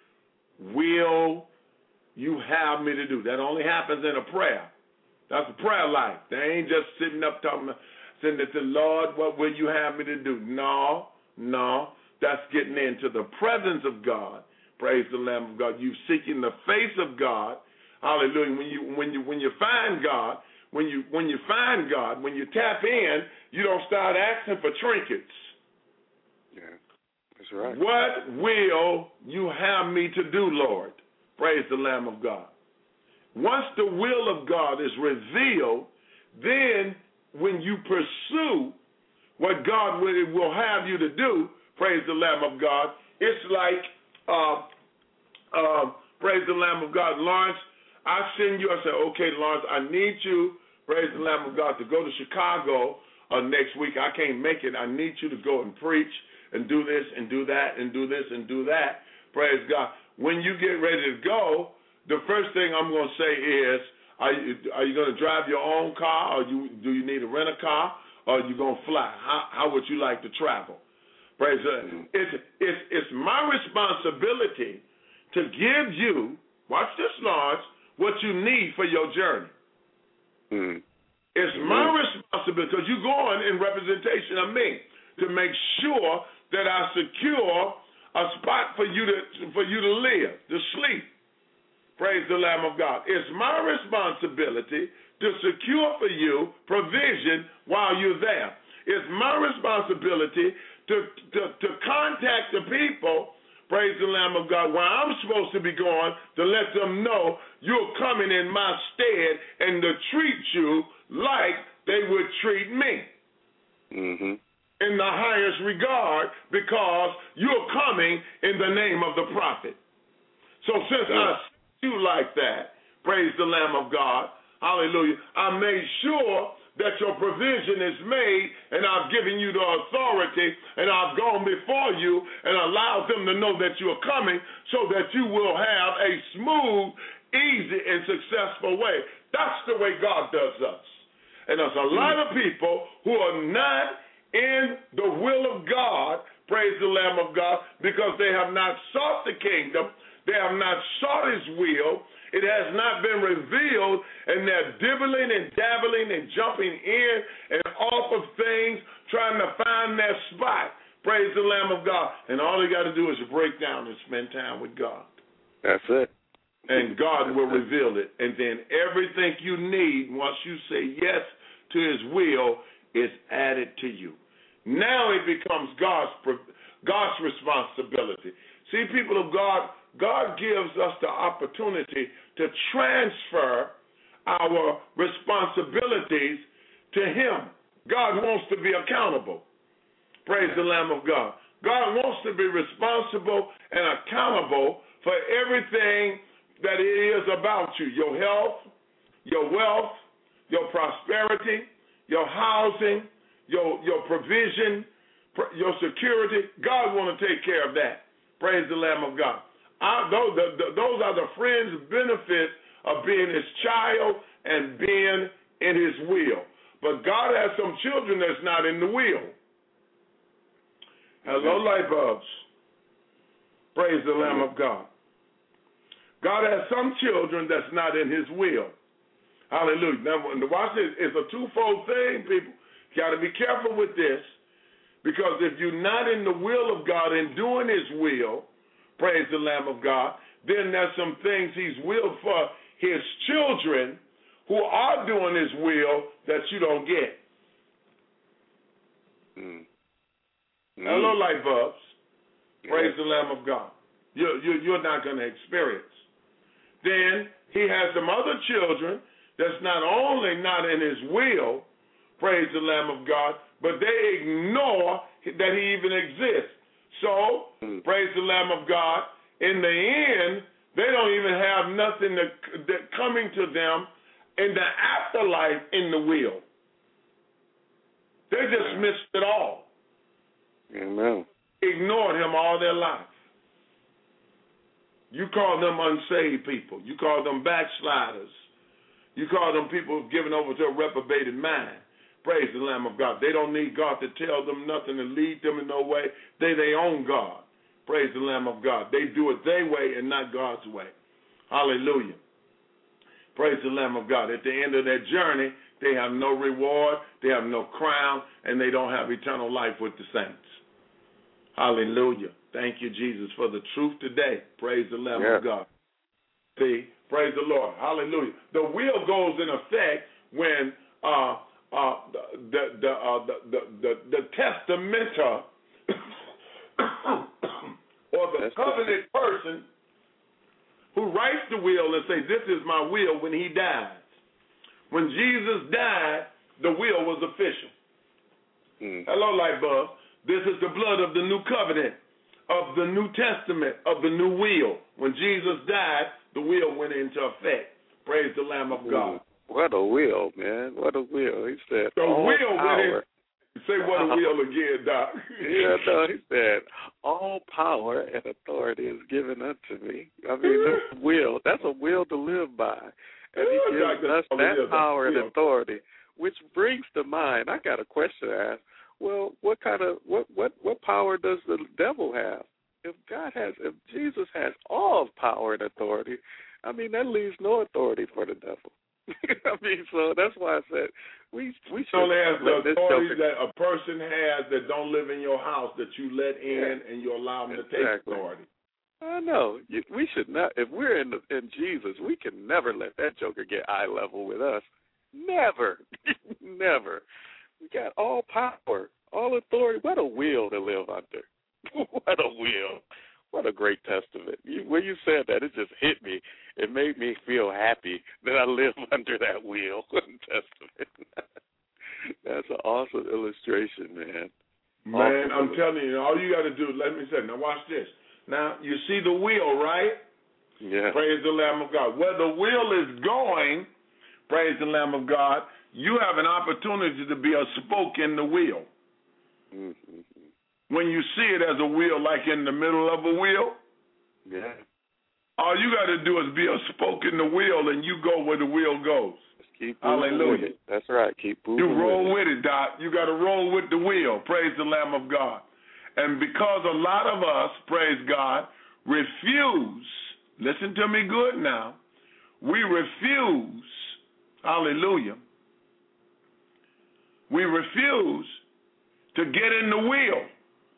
will you have me to do? That only happens in a prayer. That's a prayer life. They ain't just sitting up talking, saying to the Lord, what will you have me to do? No, no. That's getting into the presence of God. Praise the Lamb of God. You seeking the face of God. Hallelujah. When you when you when you find God, when you when you find God, when you tap in, you don't start asking for trinkets. Yeah, that's right. What will you have me to do, Lord? Praise the Lamb of God. Once the will of God is revealed, then when you pursue what God will, will have you to do, praise the Lamb of God, it's like, uh, uh, praise the Lamb of God, Lawrence, I send you, I say, okay, Lawrence, I need you, praise the Lamb of God, to go to Chicago uh, next week. I can't make it. I need you to go and preach and do this and do that and do this and do that. Praise God. When you get ready to go, the first thing I'm going to say is, are you, are you going to drive your own car, or you, do you need to rent a car, or are you going to fly? How, how would you like to travel? Praise God. It's, it's, it's my responsibility to give you, watch this, Lawrence, what you need for your journey. Mm. It's mm. my responsibility, because you're going in representation of me, to make sure that I secure a spot for you to for you to live, to sleep. Praise the Lamb of God. It's my responsibility to secure for you provision while you're there. It's my responsibility to, to, to contact the people, praise the Lamb of God, where I'm supposed to be going, to let them know you're coming in my stead and to treat you like they would treat me. Mm-hmm. In the highest regard, because you're coming in the name of the prophet. So since I see you like that, praise the Lamb of God, hallelujah, I made sure that your provision is made, and I've given you the authority, and I've gone before you and allowed them to know that you are coming so that you will have a smooth, easy, and successful way. That's the way God does us. And there's a lot of people who are not in the will of God, praise the Lamb of God, because they have not sought the kingdom, they have not sought his will, it has not been revealed, and they're dibbling and dabbling and jumping in and off of things, trying to find their spot, praise the Lamb of God. And all they got to do is break down and spend time with God. That's it. And God will reveal it. And then everything you need, once you say yes to his will, is added to you. Now it becomes God's God's responsibility. See, people of God, God gives us the opportunity to transfer our responsibilities to him. God wants to be accountable. Praise the Lamb of God. God wants to be responsible and accountable for everything that it is about you, your health, your wealth, your prosperity, your housing, your your provision, your security. God want to take care of that. Praise the Lamb of God. I, those, the, the, those are the friends' benefits of being his child and being in his will. But God has some children that's not in the will. Hello, light bulbs. Praise the Lamb of God. God has some children that's not in his will. Hallelujah. Now, watch this. It's a twofold thing, people. You got to be careful with this, because if you're not in the will of God and doing his will, praise the Lamb of God, then there's some things he's willed for his children who are doing his will that you don't get. Mm. Mm. Hello, light bulbs. Yeah. Praise the Lamb of God. You're, you're, you're not going to experience. Then he has some other children that's not only not in his will, praise the Lamb of God, but they ignore that he even exists. So, mm. praise the Lamb of God, in the end, they don't even have nothing that, that coming to them in the afterlife in the will. They just missed it all. Amen. Ignored him all their life. You call them unsaved people. You call them backsliders. You call them people who've given over to a reprobated mind. Praise the Lamb of God. They don't need God to tell them nothing and lead them in no way. They their own God. Praise the Lamb of God. They do it their way and not God's way. Hallelujah. Praise the Lamb of God. At the end of their journey, they have no reward, they have no crown, and they don't have eternal life with the saints. Hallelujah. Thank you, Jesus, for the truth today. Praise the Lamb yeah. of God. See, praise the Lord. Hallelujah. The will goes in effect when uh, uh, the, the, uh, the, the, the, the testamenter or the That's covenant the- person who writes the will and says, this is my will, when he dies. When Jesus died, the will was official. Mm. Hello, Lightbulb. This is the blood of the new covenant, of the New Testament, of the new will. When Jesus died, the will went into effect. Praise the Lamb of God. What a will, man. What a will. He said, the all will power. went in. Say what a will again, Doc. Yeah, no, he said, all power and authority is given unto me. I mean, that's a will. That's a will to live by. And he gives us that power and authority, which brings to mind, I got a question to ask. Well, what kind of, what, what, what power does the devil have? If God has, if Jesus has all power and authority, I mean, that leaves no authority for the devil. I mean, so that's why I said, we we should only has the authority joker... that a person has that don't live in your house that you let in yeah. and you allow them exactly. to take authority. I know. We should not. If we're in the, in Jesus, we can never let that joker get eye level with us. Never, never. We got all power, all authority. What a will to live under. What a will. What a great testament. You, when you said that, it just hit me. It made me feel happy that I live under that will and testament. That's an awesome illustration, man. Man, awesome I'm telling you, all you got to do, let me say, now watch this. Now, you see the wheel, right? Yeah. Praise the Lamb of God. Where the wheel is going, praise the Lamb of God, you have an opportunity to be a spoke in the wheel. Mm-hmm. When you see it as a wheel, like in the middle of a wheel, yeah. all you got to do is be a spoke in the wheel, and you go where the wheel goes. Just keep moving Hallelujah. with it. That's right. Keep moving. You roll with with it, Doc. You got to roll with the wheel. Praise the Lamb of God. And because a lot of us, praise God, refuse, listen to me good now, we refuse, hallelujah, we refuse to get in the wheel.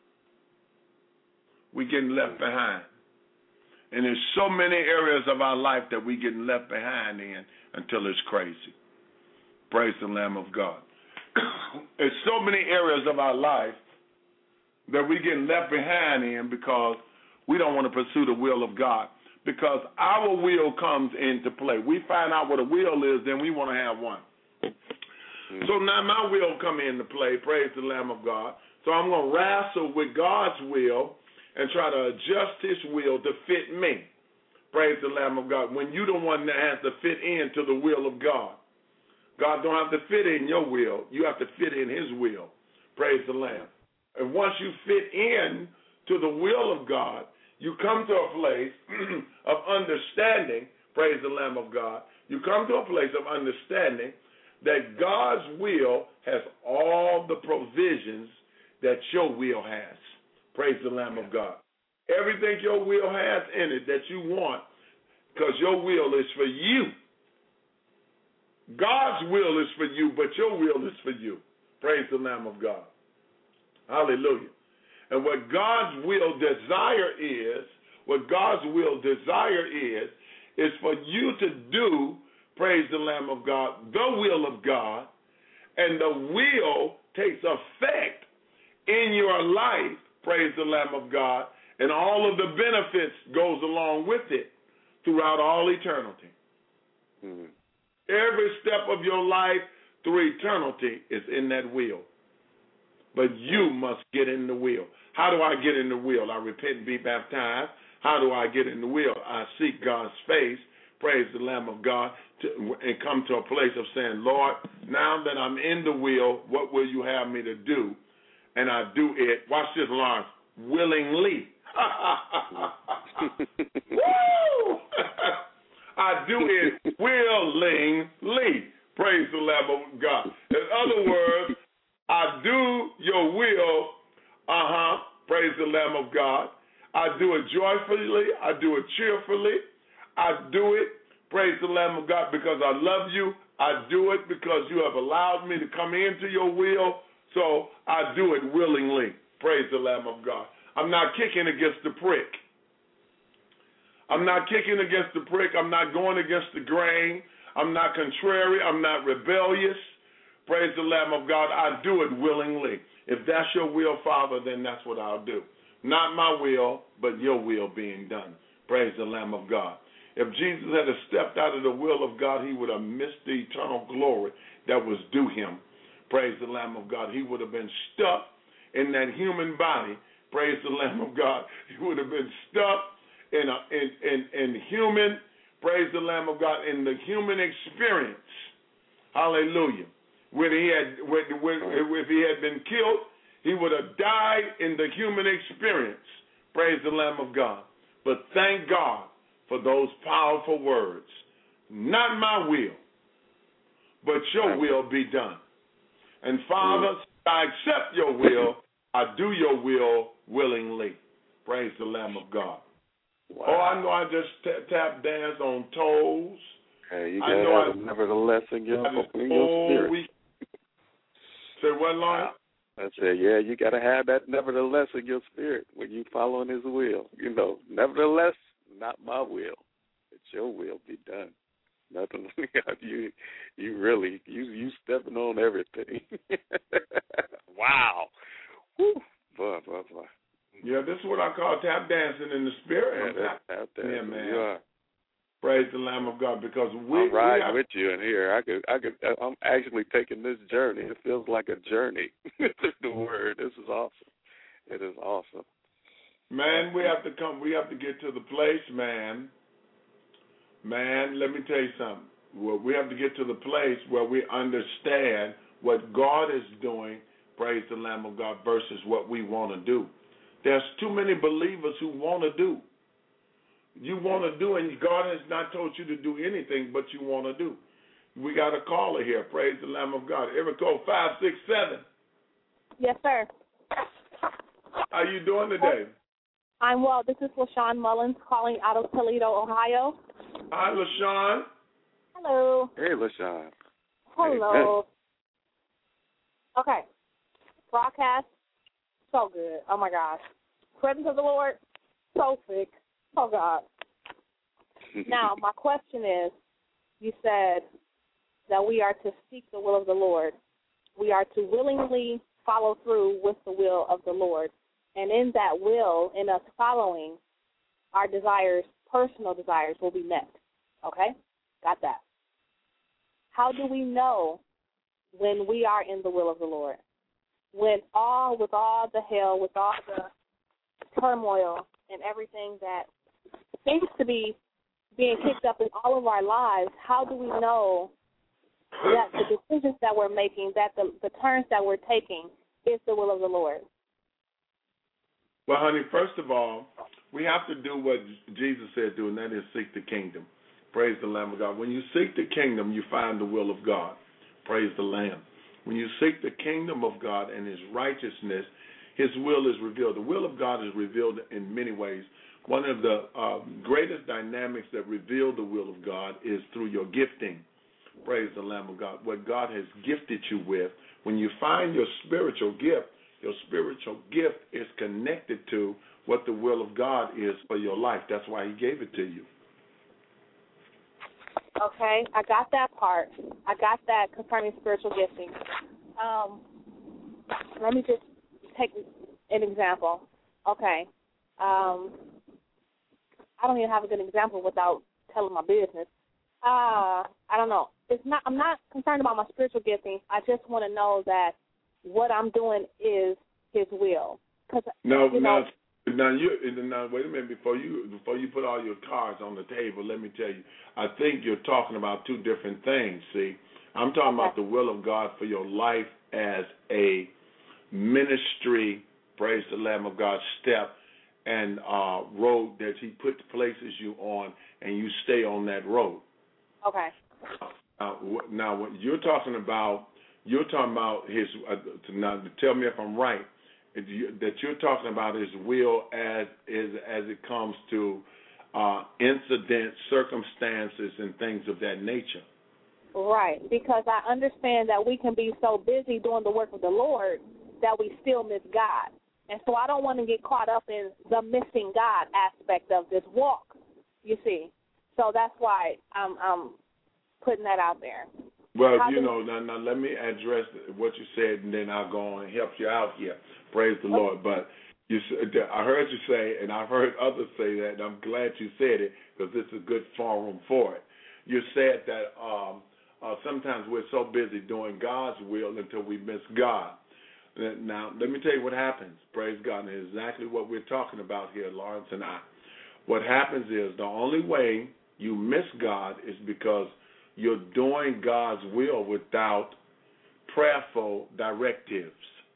We're getting left behind. And there's so many areas of our life that we're getting left behind in until it's crazy. Praise the Lamb of God. There's so many areas of our life that we're getting left behind in because we don't want to pursue the will of God. Because our will comes into play. We find out what a will is, then we want to have one. Mm-hmm. So now my will come into play, praise the Lamb of God. So I'm going to wrestle with God's will and try to adjust his will to fit me. Praise the Lamb of God. When you're the one that has to fit into the will of God. God don't have to fit in your will. You have to fit in his will. Praise the Lamb. And once you fit in to the will of God, you come to a place of understanding, praise the Lamb of God, you come to a place of understanding that God's will has all the provisions that your will has. Praise the Lamb of God. Everything your will has in it that you want, because your will is for you. God's will is for you, but your will is for you. Praise the Lamb of God. Hallelujah. And what God's will desire is, what God's will desire is, is for you to do, praise the Lamb of God, the will of God, and the will takes effect in your life, praise the Lamb of God, and all of the benefits goes along with it throughout all eternity. Mm-hmm. Every step of your life through eternity is in that will. But you must get in the will. How do I get in the will? I repent and be baptized. How do I get in the will? I seek God's face, praise the Lamb of God, to, and come to a place of saying, Lord, now that I'm in the will, what will you have me to do? And I do it, watch this, Lawrence, willingly. Woo! I do it willingly. Praise the Lamb of God. In other words, I do your will, uh-huh, praise the Lamb of God. I do it joyfully. I do it cheerfully. I do it, praise the Lamb of God, because I love you. I do it because you have allowed me to come into your will, so I do it willingly. Praise the Lamb of God. I'm not kicking against the prick. I'm not kicking against the prick. I'm not going against the grain. I'm not contrary. I'm not rebellious. Praise the Lamb of God. I do it willingly. If that's your will, Father, then that's what I'll do. Not my will, but your will being done. Praise the Lamb of God. If Jesus had stepped out of the will of God, he would have missed the eternal glory that was due him. Praise the Lamb of God. He would have been stuck in that human body. Praise the Lamb of God. He would have been stuck in, a, in, in, in human, praise the Lamb of God, in the human experience. Hallelujah. When he had, when, when, if he had been killed, he would have died in the human experience. Praise the Lamb of God. But thank God for those powerful words. Not my will, but your will be done. And Father, I accept your will. I do your will willingly. Praise the Lamb of God. Wow. Oh, I know I just t- tap dance on toes. Hey, you got to have it nevertheless in your, in your spirit. Week. Say what, Lawrence? I said, yeah, you got to have that nevertheless in your spirit when you following his will. You know, nevertheless, not my will. It's your will be done. Nothing. you, you really, you, you stepping on everything. Wow. Woo. Boy, boy, boy. Yeah, this is what I call tap dancing in the spirit. Yeah, tap, tap dancing. Yeah, man. You are. Praise the Lamb of God, because we. I'm riding we have, with you in here. I could, I could. I'm actually taking this journey. It feels like a journey. The word. This is awesome. It is awesome. Man, we have to come. We have to get to the place, man. Man, let me tell you something. Well, we have to get to the place where we understand what God is doing. Praise the Lamb of God versus what we want to do. There's too many believers who want to do. You want to do, and God has not told you to do anything, but you want to do. We got a caller here. Praise the Lamb of God. Area code five six seven. Yes, sir. How you doing today? I'm well. This is LaShawn Mullins calling out of Toledo, Ohio. Hi, LaShawn. Hello. Hey, LaShawn. Hello. Hey. Okay. Broadcast, so good. Oh, my gosh. Presence of the Lord, so sick. Oh, God. Now, my question is, you said that we are to seek the will of the Lord. We are to willingly follow through with the will of the Lord. And in that will, in us following, our desires, personal desires, will be met. Okay? Got that. How do we know when we are in the will of the Lord? When all, with all the hell, with all the turmoil and everything that seems to be being kicked up in all of our lives, how do we know that the decisions that we're making, that the, the turns that we're taking is the will of the Lord? Well, honey, first of all, we have to do what Jesus said do, and that is seek the kingdom. Praise the Lamb of God. When you seek the kingdom, you find the will of God. Praise the Lamb. When you seek the kingdom of God and his righteousness, his will is revealed. The will of God is revealed in many ways. One of the uh, greatest dynamics that reveal the will of God is through your gifting. Praise the Lamb of God. What God has gifted you with. When you find your spiritual gift, your spiritual gift is connected to what the will of God is for your life. That's why he gave it to you. Okay, I got that part. I got that concerning spiritual gifting. Um, let me just take an example. Okay. Um, I don't even have a good example without telling my business. Uh, I don't know. It's not. I'm not concerned about my spiritual gifting. I just want to know that what I'm doing is his will. Cause, no, you now, know, now, you, now, wait a minute. Before you before you put all your cards on the table, let me tell you, I think you're talking about two different things, see. I'm talking okay. about the will of God for your life as a ministry, praise the Lamb of God, step and uh, road that he put places you on, and you stay on that road. Okay. Uh, now, what you're talking about, you're talking about his, uh, now tell me if I'm right, if you, that you're talking about his will as is as it comes to uh, incidents, circumstances, and things of that nature. Right, because I understand that we can be so busy doing the work of the Lord that we still miss God. And so I don't want to get caught up in the missing God aspect of this walk, you see. So that's why I'm, I'm putting that out there. Well, How you do, know, now, now let me address what you said, and then I'll go on and help you out here. Praise the okay. Lord. But you, I heard you say, and I've heard others say that, and I'm glad you said it because this is a good forum for it. You said that um, uh, sometimes we're so busy doing God's will until we miss God. Now, let me tell you what happens. Praise God. And it's exactly what we're talking about here, Lawrence and I. What happens is the only way you miss God is because you're doing God's will without prayerful directives.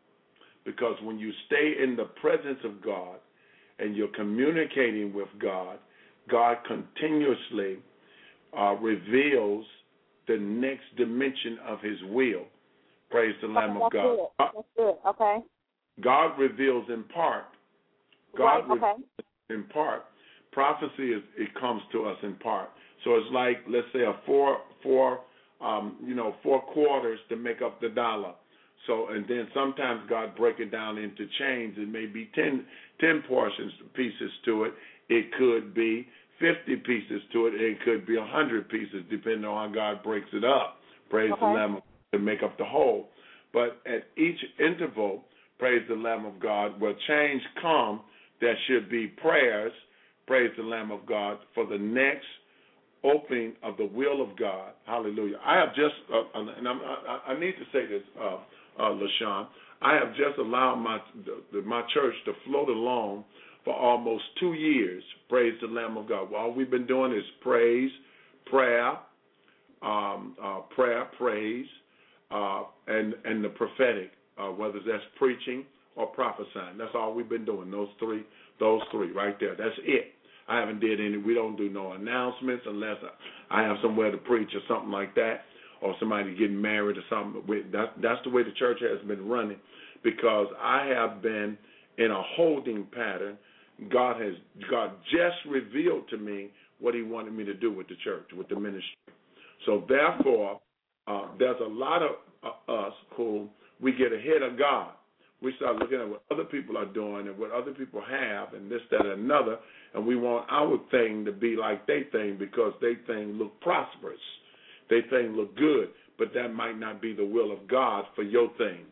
Because when you stay in the presence of God and you're communicating with God, God continuously uh, reveals the next dimension of his will. Praise the Lamb okay, of God. Good. That's good. Okay. God reveals in part. God right, okay. reveals in part. Prophecy is it comes to us in part. So it's like, let's say, a four, four, um, you know, four quarters to make up the dollar. So, and then sometimes God break it down into chains. It may be ten, ten portions, pieces to it. It could be fifty pieces to it. It could be one hundred pieces, depending on how God breaks it up. Praise okay. the Lamb of God, to make up the whole. But at each interval, praise the Lamb of God, where change come, there should be prayers, praise the Lamb of God, for the next opening of the will of God. Hallelujah. I have just, uh, and I'm, I, I need to say this, uh, uh, LaShawn, I have just allowed my the, my church to float along for almost two years. Praise the Lamb of God. All we've been doing is praise, prayer, um, uh, prayer, praise, uh, and and the prophetic, uh, whether that's preaching or prophesying. That's all we've been doing. Those three, those three right there. That's it. I haven't did any. We don't do no announcements unless I have somewhere to preach or something like that, or somebody getting married or something. That, that's the way the church has been running, because I have been in a holding pattern. God has God just revealed to me what He wanted me to do with the church, with the ministry. So therefore, uh, there's a lot of uh, us who we get ahead of God. We start looking at what other people are doing and what other people have and this, that, and another, and we want our thing to be like their thing because their thing look prosperous. Their thing look good, but that might not be the will of God for your thing.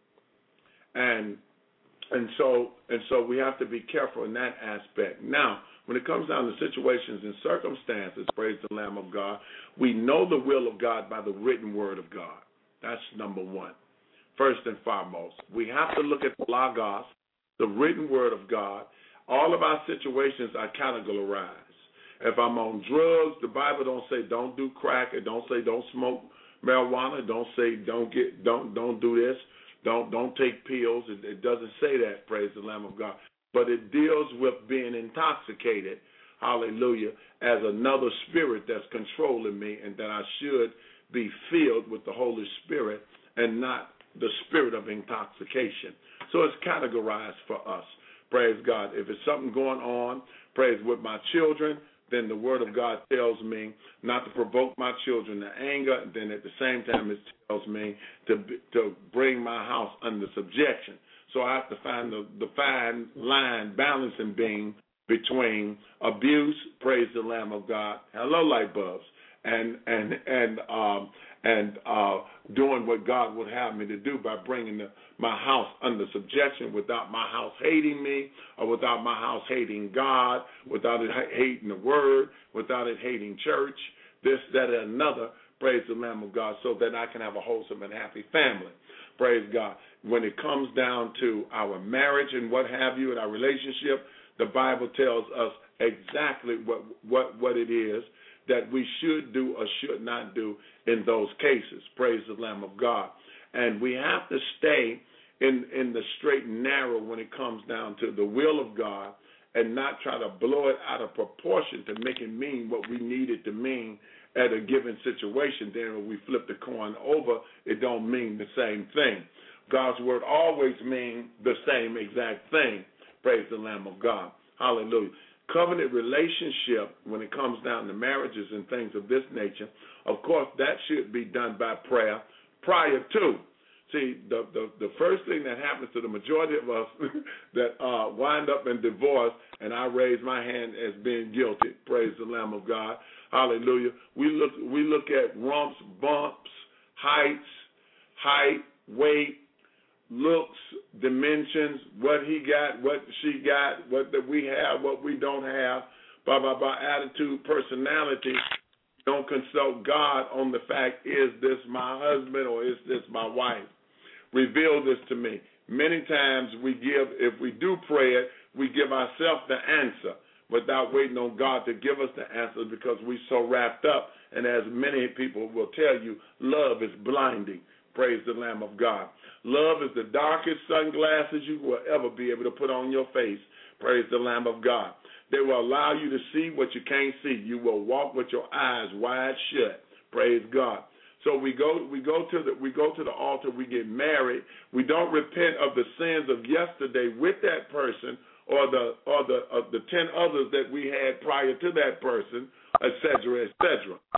And and so and so we have to be careful in that aspect. Now, when it comes down to situations and circumstances, praise the Lamb of God, we know the will of God by the written word of God. That's number one. First and foremost, we have to look at the Logos, the written word of God. All of our situations are categorized. If I'm on drugs, the Bible don't say don't do crack. It don't say don't smoke marijuana. It don't say don't get don't don't do this. Don't don't take pills. It, it doesn't say that. Praise the Lamb of God. But it deals with being intoxicated. Hallelujah. As another spirit that's controlling me, and that I should be filled with the Holy Spirit and not the spirit of intoxication. So it's categorized for us. Praise God. If it's something going on, praise, with my children, then the word of God tells me not to provoke my children to anger. And then at the same time, it tells me to to bring my house under subjection. So I have to find the, the fine line balancing being between abuse, praise the Lamb of God, hello light bulbs, and and and um and uh, doing what God would have me to do by bringing the, my house under subjection without my house hating me, or without my house hating God, without it hating the Word, without it hating church, this, that, and another, praise the Lamb of God, so that I can have a wholesome and happy family. Praise God. When it comes down to our marriage and what have you, in our relationship, the Bible tells us exactly what what, what it is that we should do or should not do in those cases. Praise the Lamb of God. And we have to stay in, in the straight and narrow when it comes down to the will of God, and not try to blow it out of proportion to make it mean what we need it to mean at a given situation. Then when we flip the coin over, it don't mean the same thing. God's word always means the same exact thing. Praise the Lamb of God. Hallelujah. Covenant relationship, when it comes down to marriages and things of this nature, of course, that should be done by prayer prior to. See, the, the, the first thing that happens to the majority of us that uh, wind up in divorce, and I raise my hand as being guilty, praise the Lamb of God, hallelujah, we look, we look at rumps, bumps, heights, height, weight, looks, dimensions, what he got, what she got, what that we have, what we don't have, blah, blah, blah, attitude, personality. Don't consult God on the fact, is this my husband or is this my wife? Reveal this to me. Many times we give, if we do pray it, we give ourselves the answer without waiting on God to give us the answer, because we're so wrapped up. And as many people will tell you, love is blinding. Praise the Lamb of God. Love is the darkest sunglasses you will ever be able to put on your face. Praise the Lamb of God. They will allow you to see what you can't see. You will walk with your eyes wide shut. Praise God. So we go we go to the we go to the altar, we get married. We don't repent of the sins of yesterday with that person, or the or the uh, the ten others that we had prior to that person, et cetera, et cetera.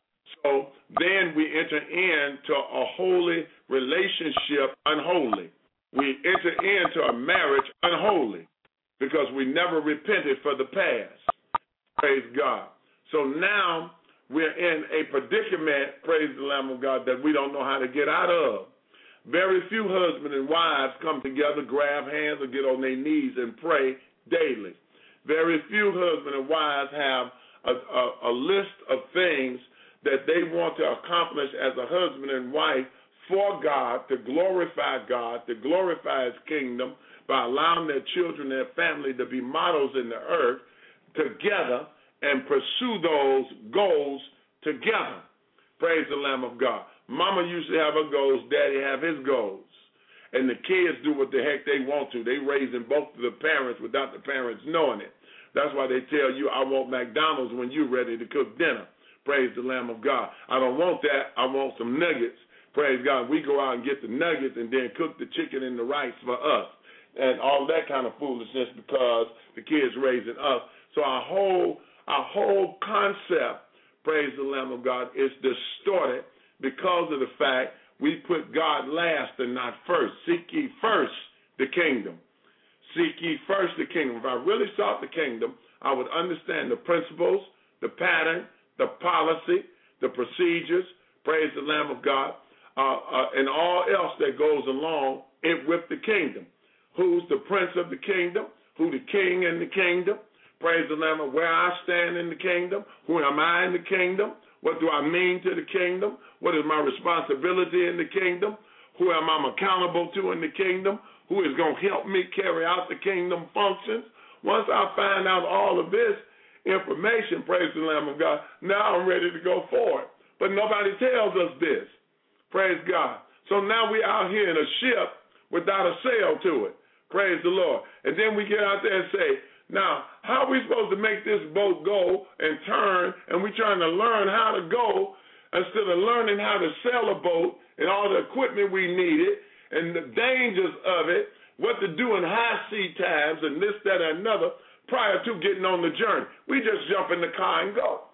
so then we enter into a holy relationship unholy. We enter into a marriage unholy because we never repented for the past. Praise God. So now we're in a predicament, praise the Lamb of God, that we don't know how to get out of. Very few husbands and wives come together, grab hands, or get on their knees and pray daily. Very few husbands and wives have a, a, a list of things that they want to accomplish as a husband and wife for God, to glorify God, to glorify His kingdom by allowing their children, their family to be models in the earth together and pursue those goals together. Praise the Lamb of God. Mama used to have her goals, Daddy have his goals. And the kids do what the heck they want to. They raising both of the parents without the parents knowing it. That's why they tell you, I want McDonald's when you're ready to cook dinner. Praise the Lamb of God. I don't want that. I want some nuggets. Praise God. We go out and get the nuggets and then cook the chicken and the rice for us. And all that kind of foolishness because the kids raising us. So our whole, our whole concept, praise the Lamb of God, is distorted because of the fact we put God last and not first. Seek ye first the kingdom. Seek ye first the kingdom. If I really sought the kingdom, I would understand the principles, the pattern, the policy, the procedures, praise the Lamb of God, uh, uh, and all else that goes along it with the kingdom. Who's the prince of the kingdom? Who the king in the kingdom? Praise the Lamb of where I stand in the kingdom. Who am I in the kingdom? What do I mean to the kingdom? What is my responsibility in the kingdom? Who am I accountable to in the kingdom? Who is going to help me carry out the kingdom functions? Once I find out all of this information, praise the Lamb of God, now I'm ready to go forward. But nobody tells us this. Praise God. So now we're out here in a ship without a sail to it. Praise the Lord. And then we get out there and say, now, how are we supposed to make this boat go and turn, and we're trying to learn how to go instead of learning how to sail a boat and all the equipment we needed and the dangers of it, what to do in high sea times and this, that, and another prior to getting on the journey. We just jump in the car and go.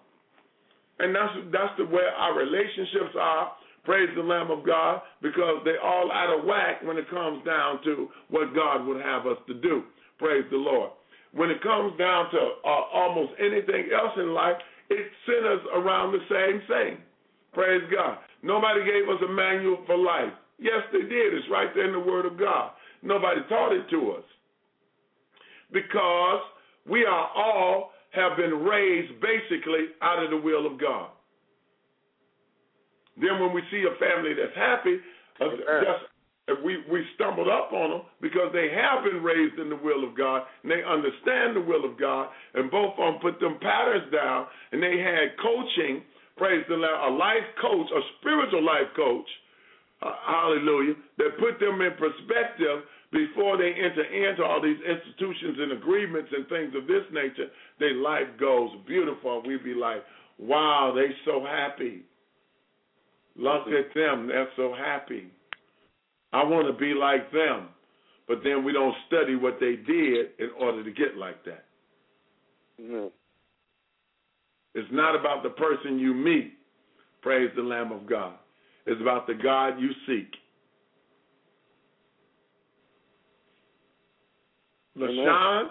And that's, that's the way our relationships are, praise the Lamb of God, because they're all out of whack when it comes down to what God would have us to do. Praise the Lord. When it comes down to uh, almost anything else in life, it centers around the same thing. Praise God. Nobody gave us a manual for life. Yes, they did. It's right there in the Word of God. Nobody taught it to us. Because we are all have been raised basically out of the will of God. Then when we see a family that's happy, uh, just We we stumbled up on them because they have been raised in the will of God and they understand the will of God, and both of them put them patterns down, and they had coaching, praise the Lord, a life coach, a spiritual life coach, uh, hallelujah, that put them in perspective before they enter into all these institutions and agreements and things of this nature. Their life goes beautiful, and we'd be like, wow, they so happy. Look at them, they're so happy. I want to be like them, but then we don't study what they did in order to get like that. Mm-hmm. It's not about the person you meet, praise the Lamb of God. It's about the God you seek. LaShawn?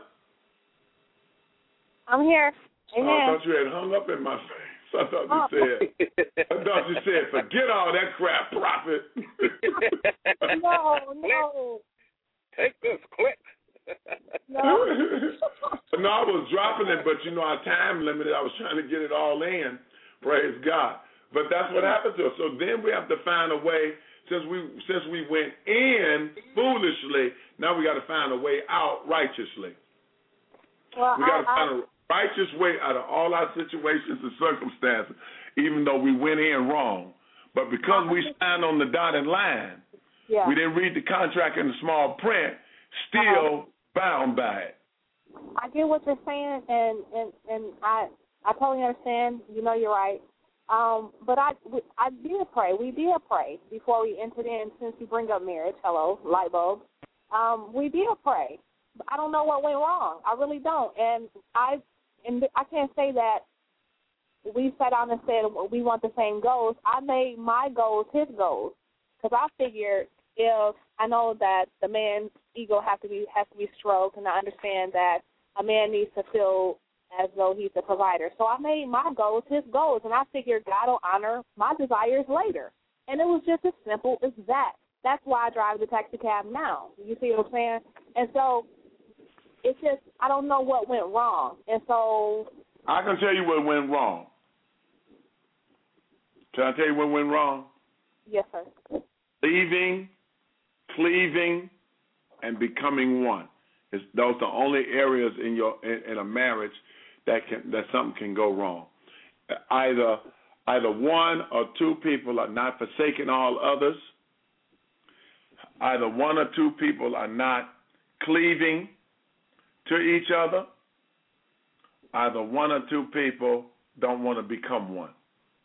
I'm here. Amen. Oh, I thought you had hung up in my face. I thought you oh. said, I thought you said, forget all that crap, prophet. no, no. Take this, click. No. no, I was dropping it, but, you know, our time limited. I was trying to get it all in. Praise God. But that's what happened to us. So then we have to find a way, since we since we went in foolishly, now we got to find a way out righteously. Well, we got to I, find I, a righteous way out of all our situations and circumstances, even though we went in wrong. But because we signed on the dotted line, yeah. we didn't read the contract in the small print, still uh-huh. bound by it. I get what you're saying, and, and, and I I totally understand. You know you're right. Um, but I, I did pray. We did pray before we entered in, since you bring up marriage. Hello, light bulb. Um, we did pray. I don't know what went wrong. I really don't. And I and I can't say that we sat down and said we want the same goals, I made my goals his goals. Because I figured if I know that the man's ego has to be has to be stroked, and I understand that a man needs to feel as though he's the provider. So I made my goals his goals, and I figured God will honor my desires later. And it was just as simple as that. That's why I drive the taxi cab now. You see what I'm saying? And so it's just, I don't know what went wrong. And so I can tell you what went wrong. Can I tell you what went wrong? Yes, sir. Leaving, cleaving, and becoming one. It's, those are the only areas in your in, in a marriage that can that something can go wrong. Either either one or two people are not forsaking all others. Either one or two people are not cleaving to each other. Either one or two people don't want to become one.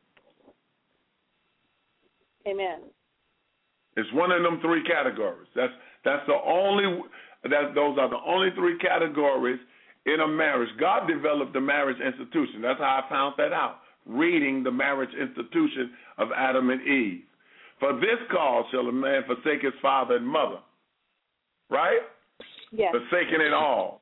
Amen. It's one of them three categories. That's that's the only that those are the only three categories in a marriage. God developed the marriage institution. That's how I found that out. Reading the marriage institution of Adam and Eve. For this cause shall a man forsake his father and mother. Right? Yes. Forsaking it all.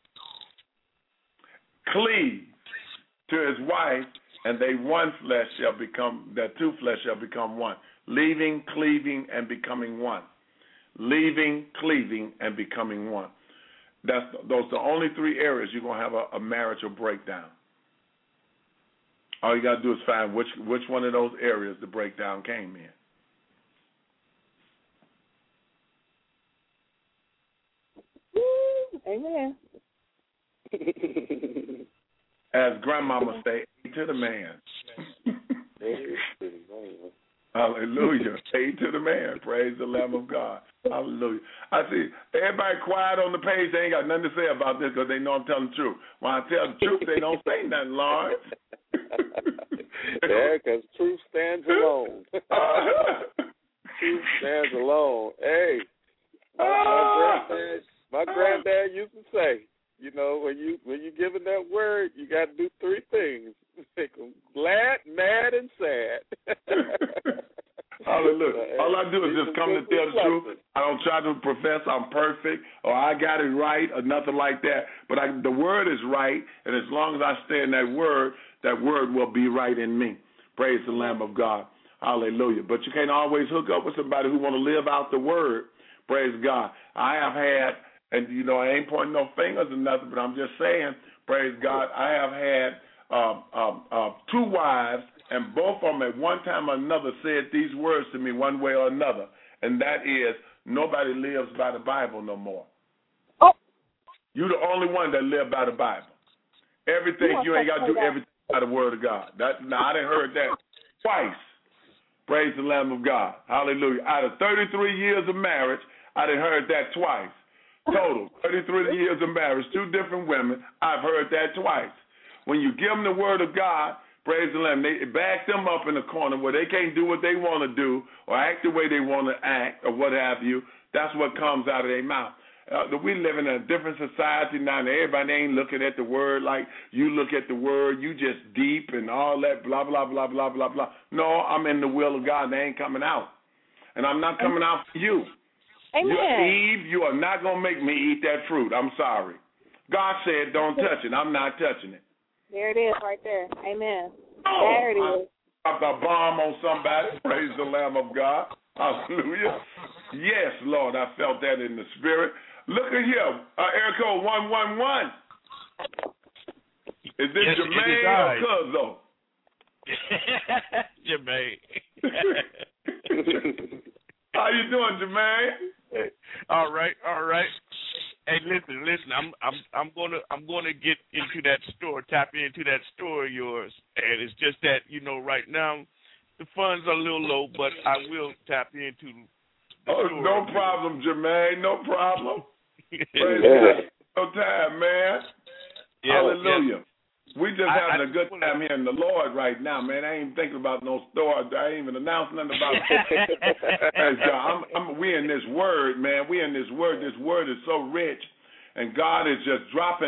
Cleave to his wife, and they one flesh shall become, that two flesh shall become one. Leaving, cleaving, and becoming one. Leaving, cleaving, and becoming one. That's those are the only three areas you're gonna have a, a marital breakdown. All you gotta do is find which which one of those areas the breakdown came in. Amen. As grandmama say, to the man. Hallelujah. Say to the man. Praise the Lamb of God. Hallelujah. I see everybody quiet on the page. They ain't got nothing to say about this because they know I'm telling the truth. When I tell the truth, they don't say nothing, Lawrence. Yeah, because truth stands alone. Truth stands alone. Hey, my, my, granddad, my granddad used to say, you know, when you when you giving that word, you got to do three things: make them glad, mad, and sad. Hallelujah. All I do is just come to tell the truth. I don't try to profess I'm perfect or I got it right or nothing like that. But I, the word is right, and as long as I stay in that word, that word will be right in me. Praise the Lamb of God. Hallelujah. But you can't always hook up with somebody who want to live out the word. Praise God. I have had, and, you know, I ain't pointing no fingers or nothing, but I'm just saying, praise God, I have had uh, uh, uh, two wives, and both of them at one time or another said these words to me one way or another, and that is, nobody lives by the Bible no more. Oh. You're the only one that live by the Bible. Everything, you, you ain't got to do that. Everything by the word of God. That, now, I done heard that twice. Praise the Lamb of God. Hallelujah. Out of thirty-three years of marriage, I done heard that twice. Total, thirty-three years of marriage, two different women, I've heard that twice. When you give them the word of God, praise the Lamb, they back them up in a corner where they can't do what they want to do or act the way they want to act or what have you. That's what comes out of their mouth. Uh, we live in a different society now, and everybody ain't looking at the word like you look at the word. You just deep and all that, blah, blah, blah, blah, blah, blah. No, I'm in the will of God, and they ain't coming out. And I'm not coming out for you. Amen. You're Eve, you are not going to make me eat that fruit. I'm sorry. God said don't touch it. I'm not touching it. There it is right there. Amen. Oh, there it is. I dropped a bomb on somebody. Praise the Lamb of God. Hallelujah. Yes, Lord, I felt that in the spirit. Look at here. Uh, Air code one one one. Is this yes, Jermaine or Cuzzo? Jermaine. How you doing, Jermaine? All right, all right. Hey, listen, listen. I'm, I'm, I'm gonna, I'm gonna get into that store, tap into that store of yours, and it's just that, you know, right now, the funds are a little low, but I will tap into. The oh, store no problem, Jermaine. No problem. Praise yeah. God. No time, man. Yeah, Hallelujah. Yeah. We just I, having I, a good time here in the Lord right now, man. I ain't even thinking about no store. I ain't even announcing nothing about it. I'm, I'm, we in this word, man. We in this word. This word is so rich, and God is just dropping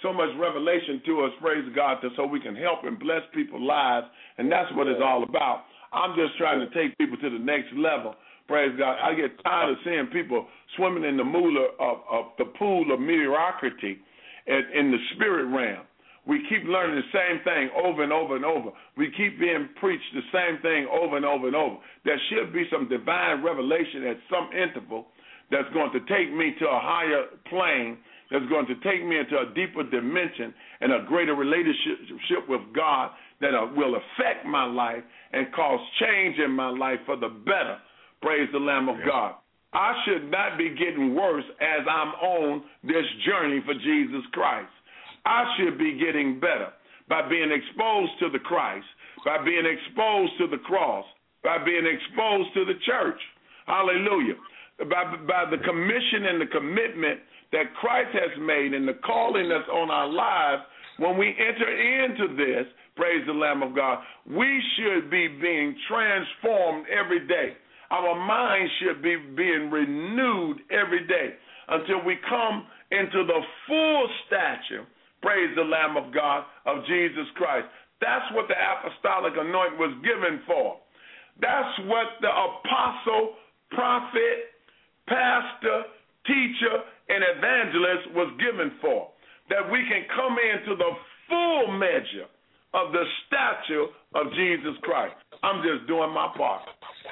so much revelation to us, praise God, to, so we can help and bless people's lives, and that's what it's all about. I'm just trying to take people to the next level, praise God. I get tired of seeing people swimming in the, moolah of, of the pool of mediocrity in, in the spirit realm. We keep learning the same thing over and over and over. We keep being preached the same thing over and over and over. There should be some divine revelation at some interval that's going to take me to a higher plane, that's going to take me into a deeper dimension and a greater relationship with God that will affect my life and cause change in my life for the better. Praise the Lamb of God. I should not be getting worse as I'm on this journey for Jesus Christ. I should be getting better by being exposed to the Christ, by being exposed to the cross, by being exposed to the church. Hallelujah. By, by the commission and the commitment that Christ has made and the calling that's on our lives. When we enter into this, praise the Lamb of God, we should be being transformed every day. Our mind should be being renewed every day until we come into the full stature, praise the Lamb of God, of Jesus Christ. That's what the apostolic anointing was given for. That's what the apostle, prophet, pastor, teacher, and evangelist was given for, that we can come into the full measure of the stature of Jesus Christ. I'm just doing my part.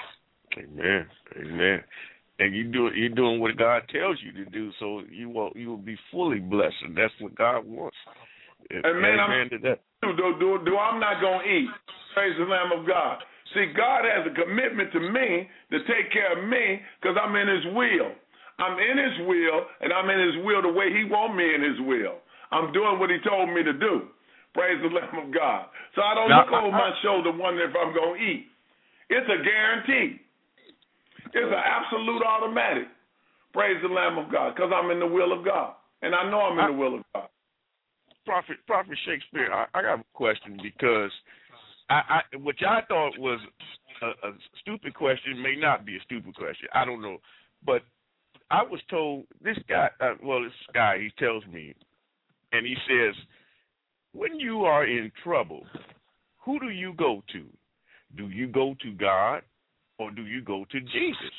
Amen. Amen. And you do you're doing what God tells you to do, so you will you will be fully blessed, and that's what God wants. And man, I'm, to that. Do, do, do I'm not gonna eat. Praise the Lamb of God. See, God has a commitment to me to take care of me because I'm in His will. I'm in His will, and I'm in His will the way He wants me in His will. I'm doing what He told me to do. Praise the Lamb of God. So I don't now, look over I, my shoulder wondering if I'm gonna eat. It's a guarantee. It's an absolute automatic. Praise the Lamb of God, because I'm in the will of God, and I know I'm in I, the will of God. Prophet, Prophet Shakespeare, I, I got a question because I, I, which I thought was a, a stupid question may not be a stupid question. I don't know, but I was told this guy. Uh, well, this guy he tells me, and he says, when you are in trouble, who do you go to? Do you go to God? Or do you go to Jesus?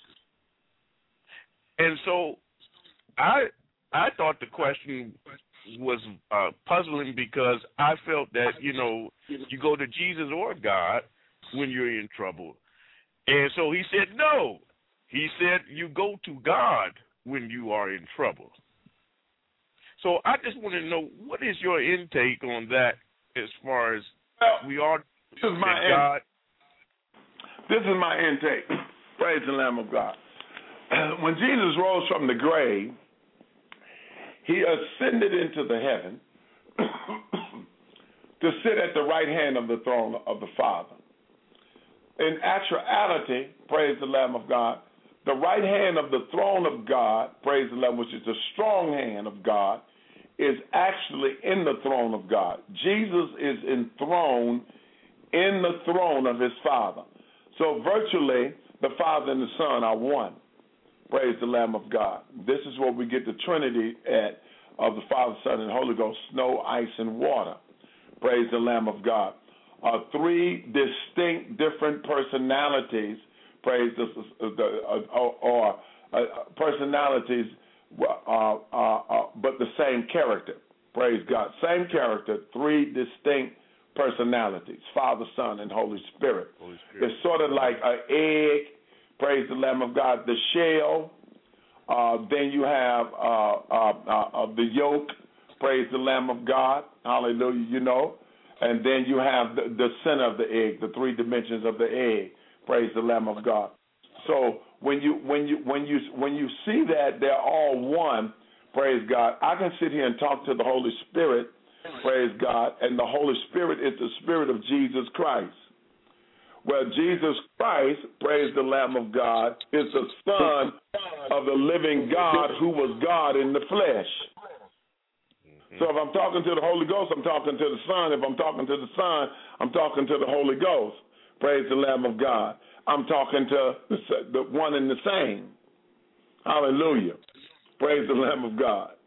And so I I thought the question was uh, puzzling because I felt that, you know, you go to Jesus or God when you're in trouble. And so he said no. He said you go to God when you are in trouble. So I just want to know, what is your intake on that as far as well, we are this is my God? In- This is my intake. Praise the Lamb of God. When Jesus rose from the grave, He ascended into the heaven to sit at the right hand of the throne of the Father. In actuality, praise the Lamb of God, the right hand of the throne of God, praise the Lamb, which is the strong hand of God, is actually in the throne of God. Jesus is enthroned in the throne of His Father. So virtually, the Father and the Son are one. Praise the Lamb of God. This is where we get the Trinity at of the Father, Son, and Holy Ghost, snow, ice, and water. Praise the Lamb of God. Uh, three distinct, different personalities, praise the, the uh, or, or uh, personalities, uh, uh, uh, but the same character. Praise God. Same character, three distinct personalities, Father, Son, and Holy Spirit. Holy Spirit. It's sort of like an egg, praise the Lamb of God, the shell. Uh, then you have uh, uh, uh, the yolk, praise the Lamb of God, hallelujah, you know. And then you have the, the center of the egg, the three dimensions of the egg, praise the Lamb of God. So when you when you when you when you see that they're all one, praise God, I can sit here and talk to the Holy Spirit, praise God, and the Holy Spirit is the Spirit of Jesus Christ. Well, Jesus Christ, praise the Lamb of God, is the Son of the living God who was God in the flesh. So if I'm talking to the Holy Ghost, I'm talking to the Son. If I'm talking to the Son, I'm talking to the Holy Ghost. Praise the Lamb of God. I'm talking to the, the one and the same. Hallelujah. Praise the Lamb of God.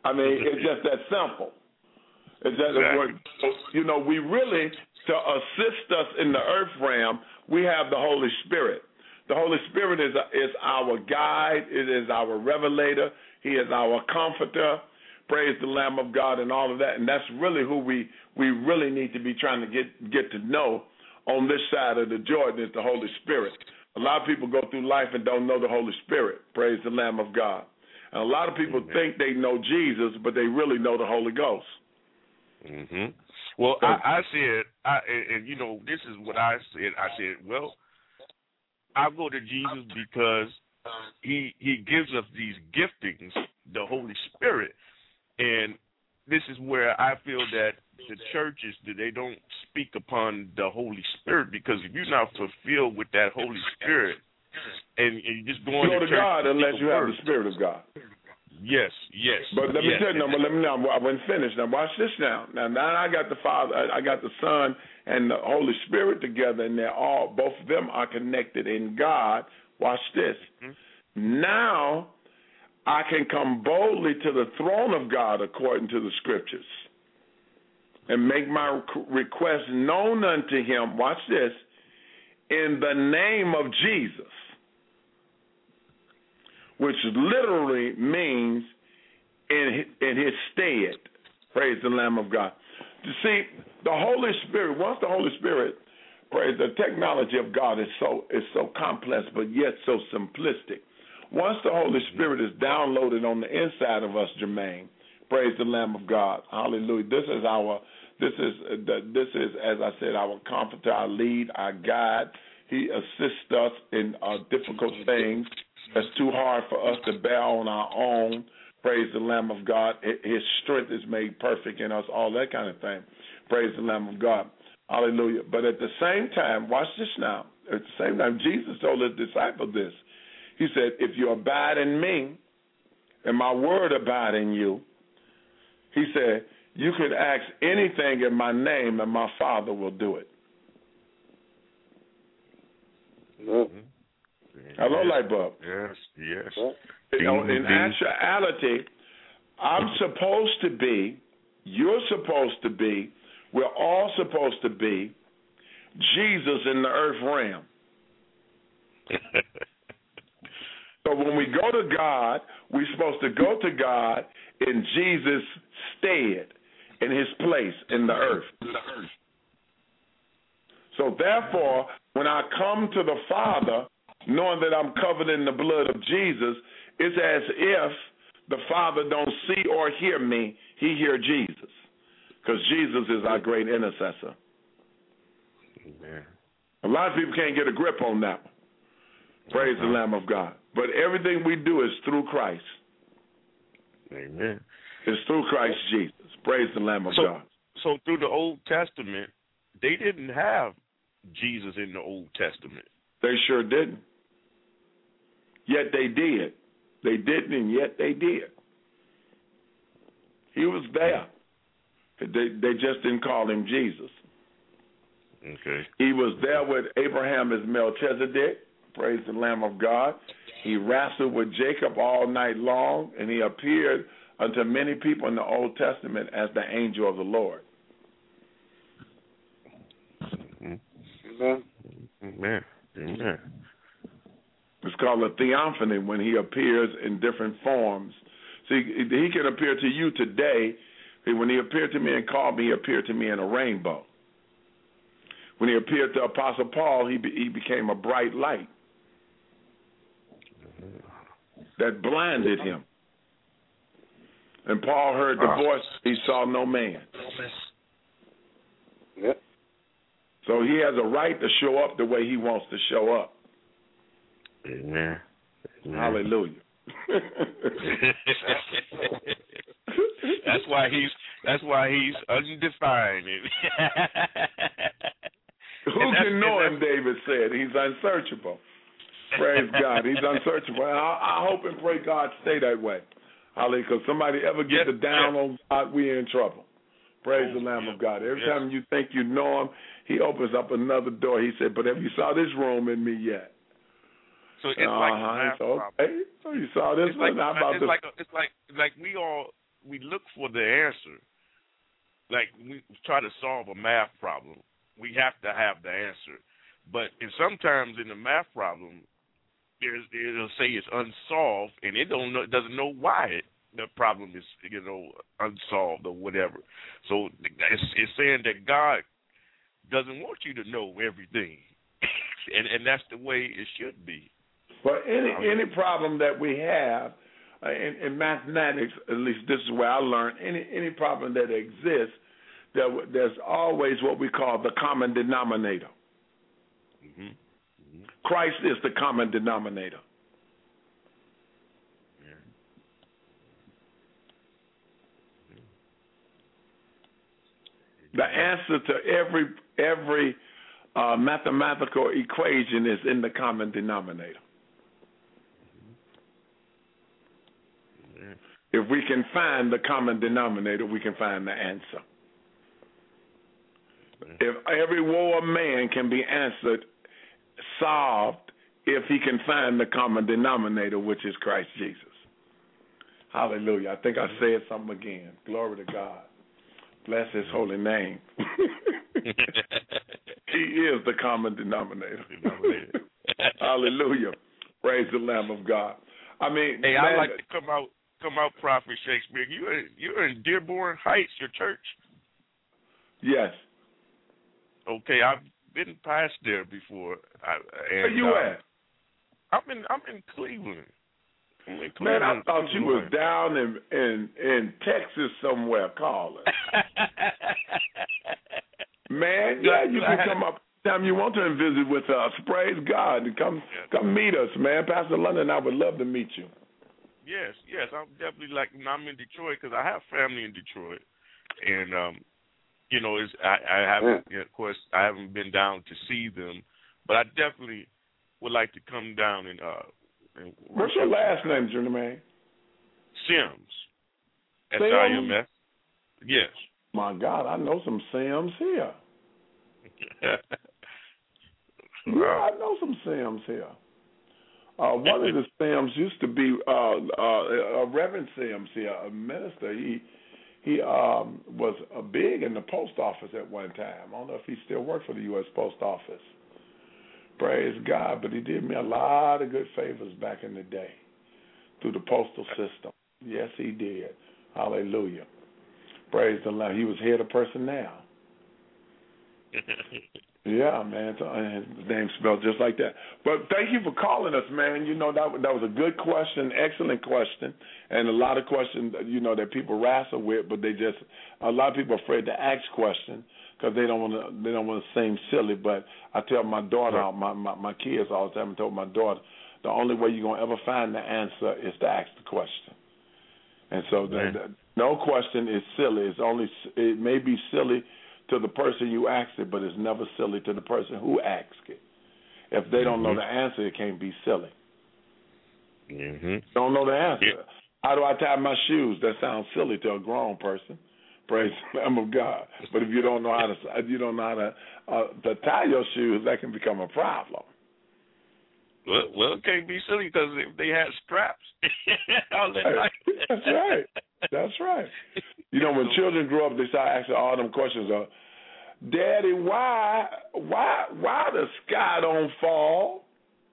I mean, it's just that simple. It's just, exactly. You know, we really, to assist us in the earth realm, we have the Holy Spirit. The Holy Spirit is is our guide. It is our revelator. He is our comforter. Praise the Lamb of God and all of that. And that's really who we, we really need to be trying to get, get to know on this side of the Jordan is the Holy Spirit. A lot of people go through life and don't know the Holy Spirit. Praise the Lamb of God. And a lot of people Amen. think they know Jesus, but they really know the Holy Ghost. Mm-hmm. Well, so, I, I said, I, and, and you know, this is what I said. I said, well, I go to Jesus because he he gives us these giftings, the Holy Spirit, and this is where I feel that the churches, that they don't speak upon the Holy Spirit, because if you're not fulfilled with that Holy Spirit, and, and you just go, you go to, to church God unless you have word. the Spirit of God. Yes, yes. But let yes. me tell you, now, let me now. I wasn't finished. Now watch this. Now, now, now I got the Father, I got the Son, and the Holy Spirit together, and they're all, both of them are connected in God. Watch this. Mm-hmm. Now I can come boldly to the throne of God according to the Scriptures, and make my request known unto Him. Watch this. In the name of Jesus, which literally means in in His stead. Praise the Lamb of God. You see, the Holy Spirit, once the Holy Spirit, praise, the technology of God is so is so complex, but yet so simplistic. Once the Holy Spirit is downloaded on the inside of us, Jermaine, praise the Lamb of God. Hallelujah. This is our, this is this is as I said, our comforter, our lead, our guide. He assists us in uh, difficult things that's too hard for us to bear on our own. Praise the Lamb of God. His strength is made perfect in us, all that kind of thing. Praise the Lamb of God. Hallelujah. But at the same time, watch this now. At the same time, Jesus told his disciples this. He said, if you abide in me and my word abide in you, he said, you can ask anything in my name and my Father will do it. Mm-hmm. Hello, Lightbulb. Yes, yes. You know, in actuality, I'm supposed to be, you're supposed to be, we're all supposed to be Jesus in the earth realm. So when we go to God, we're supposed to go to God in Jesus' stead, in His place in the earth. So therefore, when I come to the Father, knowing that I'm covered in the blood of Jesus, it's as if the Father don't see or hear me, He hear Jesus, because Jesus is our great intercessor. Amen. A lot of people can't get a grip on that one. Praise uh-huh. the Lamb of God. But everything we do is through Christ. Amen. It's through Christ Jesus. Praise the Lamb of so, God. So through the Old Testament, they didn't have Jesus in the Old Testament. They sure didn't. Yet they did. They didn't, and yet they did. He was there. They, they just didn't call him Jesus. Okay. He was there with Abraham as Melchizedek. Praise the Lamb of God. He wrestled with Jacob all night long, and he appeared unto many people in the Old Testament as the angel of the Lord. Amen. Amen. Amen. It's called a theophany when he appears in different forms. See, he can appear to you today. When he appeared to me and called me, he appeared to me in a rainbow. When he appeared to Apostle Paul, he, be, he became a bright light that blinded him. And Paul heard the voice, he saw no man. Yep. So he has a right to show up the way he wants to show up. Amen. Amen. Hallelujah. That's why he's that's why he's undefined. Who can know him, David said. He's unsearchable. Praise God. He's unsearchable. And I, I hope and pray God stay that way. Hallelujah. Because somebody ever get yes, the down yes. on God, we're in trouble. Praise oh, the Lamb yeah. of God. Every yes. time you think you know him, he opens up another door. He said, but have you saw this room in me yet? So it's uh-huh. like a so, okay. So you saw this it's one. like, How about it's this? like a, it's like like we all we look for the answer. Like we try to solve a math problem, we have to have the answer. But and sometimes in the math problem, there's it'll say it's unsolved, and it don't know, it doesn't know why it, the problem is you know unsolved or whatever. So it's, it's saying that God doesn't want you to know everything, and and that's the way it should be. But any any problem that we have uh, in, in mathematics, at least this is where I learned, any any problem that exists, there, there's always what we call the common denominator. Mm-hmm. Mm-hmm. Christ is the common denominator. Yeah. The answer to every every uh, mathematical equation is in the common denominator. If we can find the common denominator, we can find the answer. If every war of man can be answered, solved, if he can find the common denominator, which is Christ Jesus. Hallelujah. I think I said something again. Glory to God. Bless his holy name. He is the common denominator. Hallelujah. Praise the Lamb of God. I mean, hey, man, I'd like to come out, come out, Prophet Shakespeare. You're you're in Dearborn Heights, your church. Yes. Okay, I've been past there before. I, and, Where you uh, at? I'm in I'm in Cleveland. I'm in Man, I Cleveland, thought you was Cleveland. down in in in Texas somewhere calling. Man, yeah, you can come up anytime you want to and visit with us. Praise God. And come come meet us, man. Pastor London, I would love to meet you. Yes, yes, I'm definitely like I'm in Detroit because I have family in Detroit, and um, you know, it's, I, I haven't, of course, I haven't been down to see them, but I definitely would like to come down and. Uh, and What's your last name, Jermaine? Sims. S I M S. Yes. My God, I know some Sims here. Wow. Yeah, I know some Sims here. Uh, one of the Sims used to be uh, uh, a Reverend Sims here, a minister. He he um, was uh, big in the post office at one time. I don't know if he still works for the U S Post Office. Praise God, but he did me a lot of good favors back in the day through the postal system. Yes, he did. Hallelujah. Praise the Lord. He was head of personnel. Yeah, man. His name spelled just like that. But thank you for calling us, man. You know, that, that was a good question, excellent question, and a lot of questions, you know, that people wrestle with, but they just, a lot of people are afraid to ask questions because they don't want to, they don't want to seem silly. But I tell my daughter, right. my, my my kids all the time, I told my daughter, the only way you're going to ever find the answer is to ask the question. And so the, the, no question is silly. It's only, it may be silly to the person you asked it, but it's never silly to the person who asked it. If they don't mm-hmm. know the answer, it can't be silly. Mm-hmm. Don't know the answer. Yeah. How do I tie my shoes? That sounds silly to a grown person. Praise the Lamb of God. But if you don't know how to, if you don't know how to, uh, to tie your shoes, that can become a problem. Well, well, it can't be silly because if they had straps, all that hey, that's right. That's right. You know, when children grow up, they start asking all them questions of, Daddy, why, why, why the sky don't fall?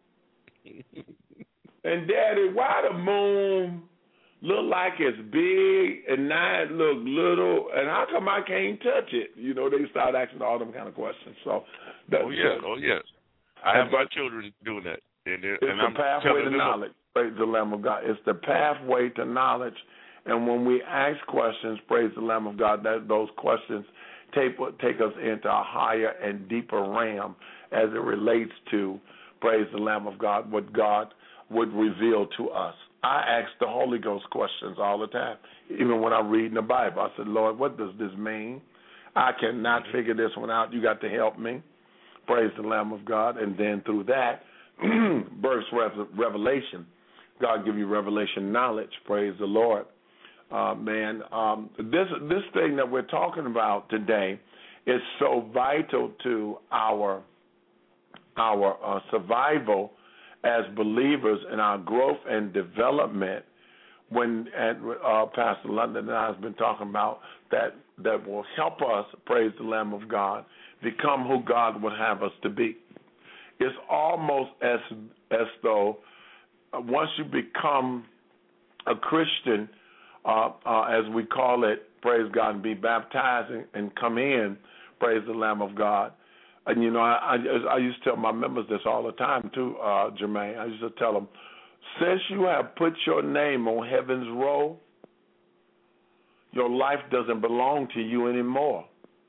And Daddy, why the moon look like it's big and now it look little, and how come I can't touch it? You know, they start asking all them kind of questions. So, that's oh yes, oh yes, I have my children doing that. And, it's and the I'm pathway to knowledge. Praise the Lamb of God. It's the pathway to knowledge. And when we ask questions, praise the Lamb of God, that those questions take, take us into a higher and deeper realm as it relates to, praise the Lamb of God, what God would reveal to us. I ask the Holy Ghost questions all the time. Even when I'm reading the Bible, I said, Lord, what does this mean? I cannot figure this one out. You got to help me. Praise the Lamb of God. And then through that, births revelation. God give you revelation knowledge. Praise the Lord. Uh, man, um, this this thing that we're talking about today is so vital to our our uh, survival as believers and our growth and development when uh, Pastor London and I have been talking about that that will help us, praise the Lamb of God, become who God would have us to be. It's almost as as though once you become a Christian, uh, uh, as we call it, praise God, and be baptized and, and come in, praise the Lamb of God. And, you know, I, I, I used to tell my members this all the time, too, uh, Jermaine. I used to tell them, since you have put your name on heaven's roll, your life doesn't belong to you anymore.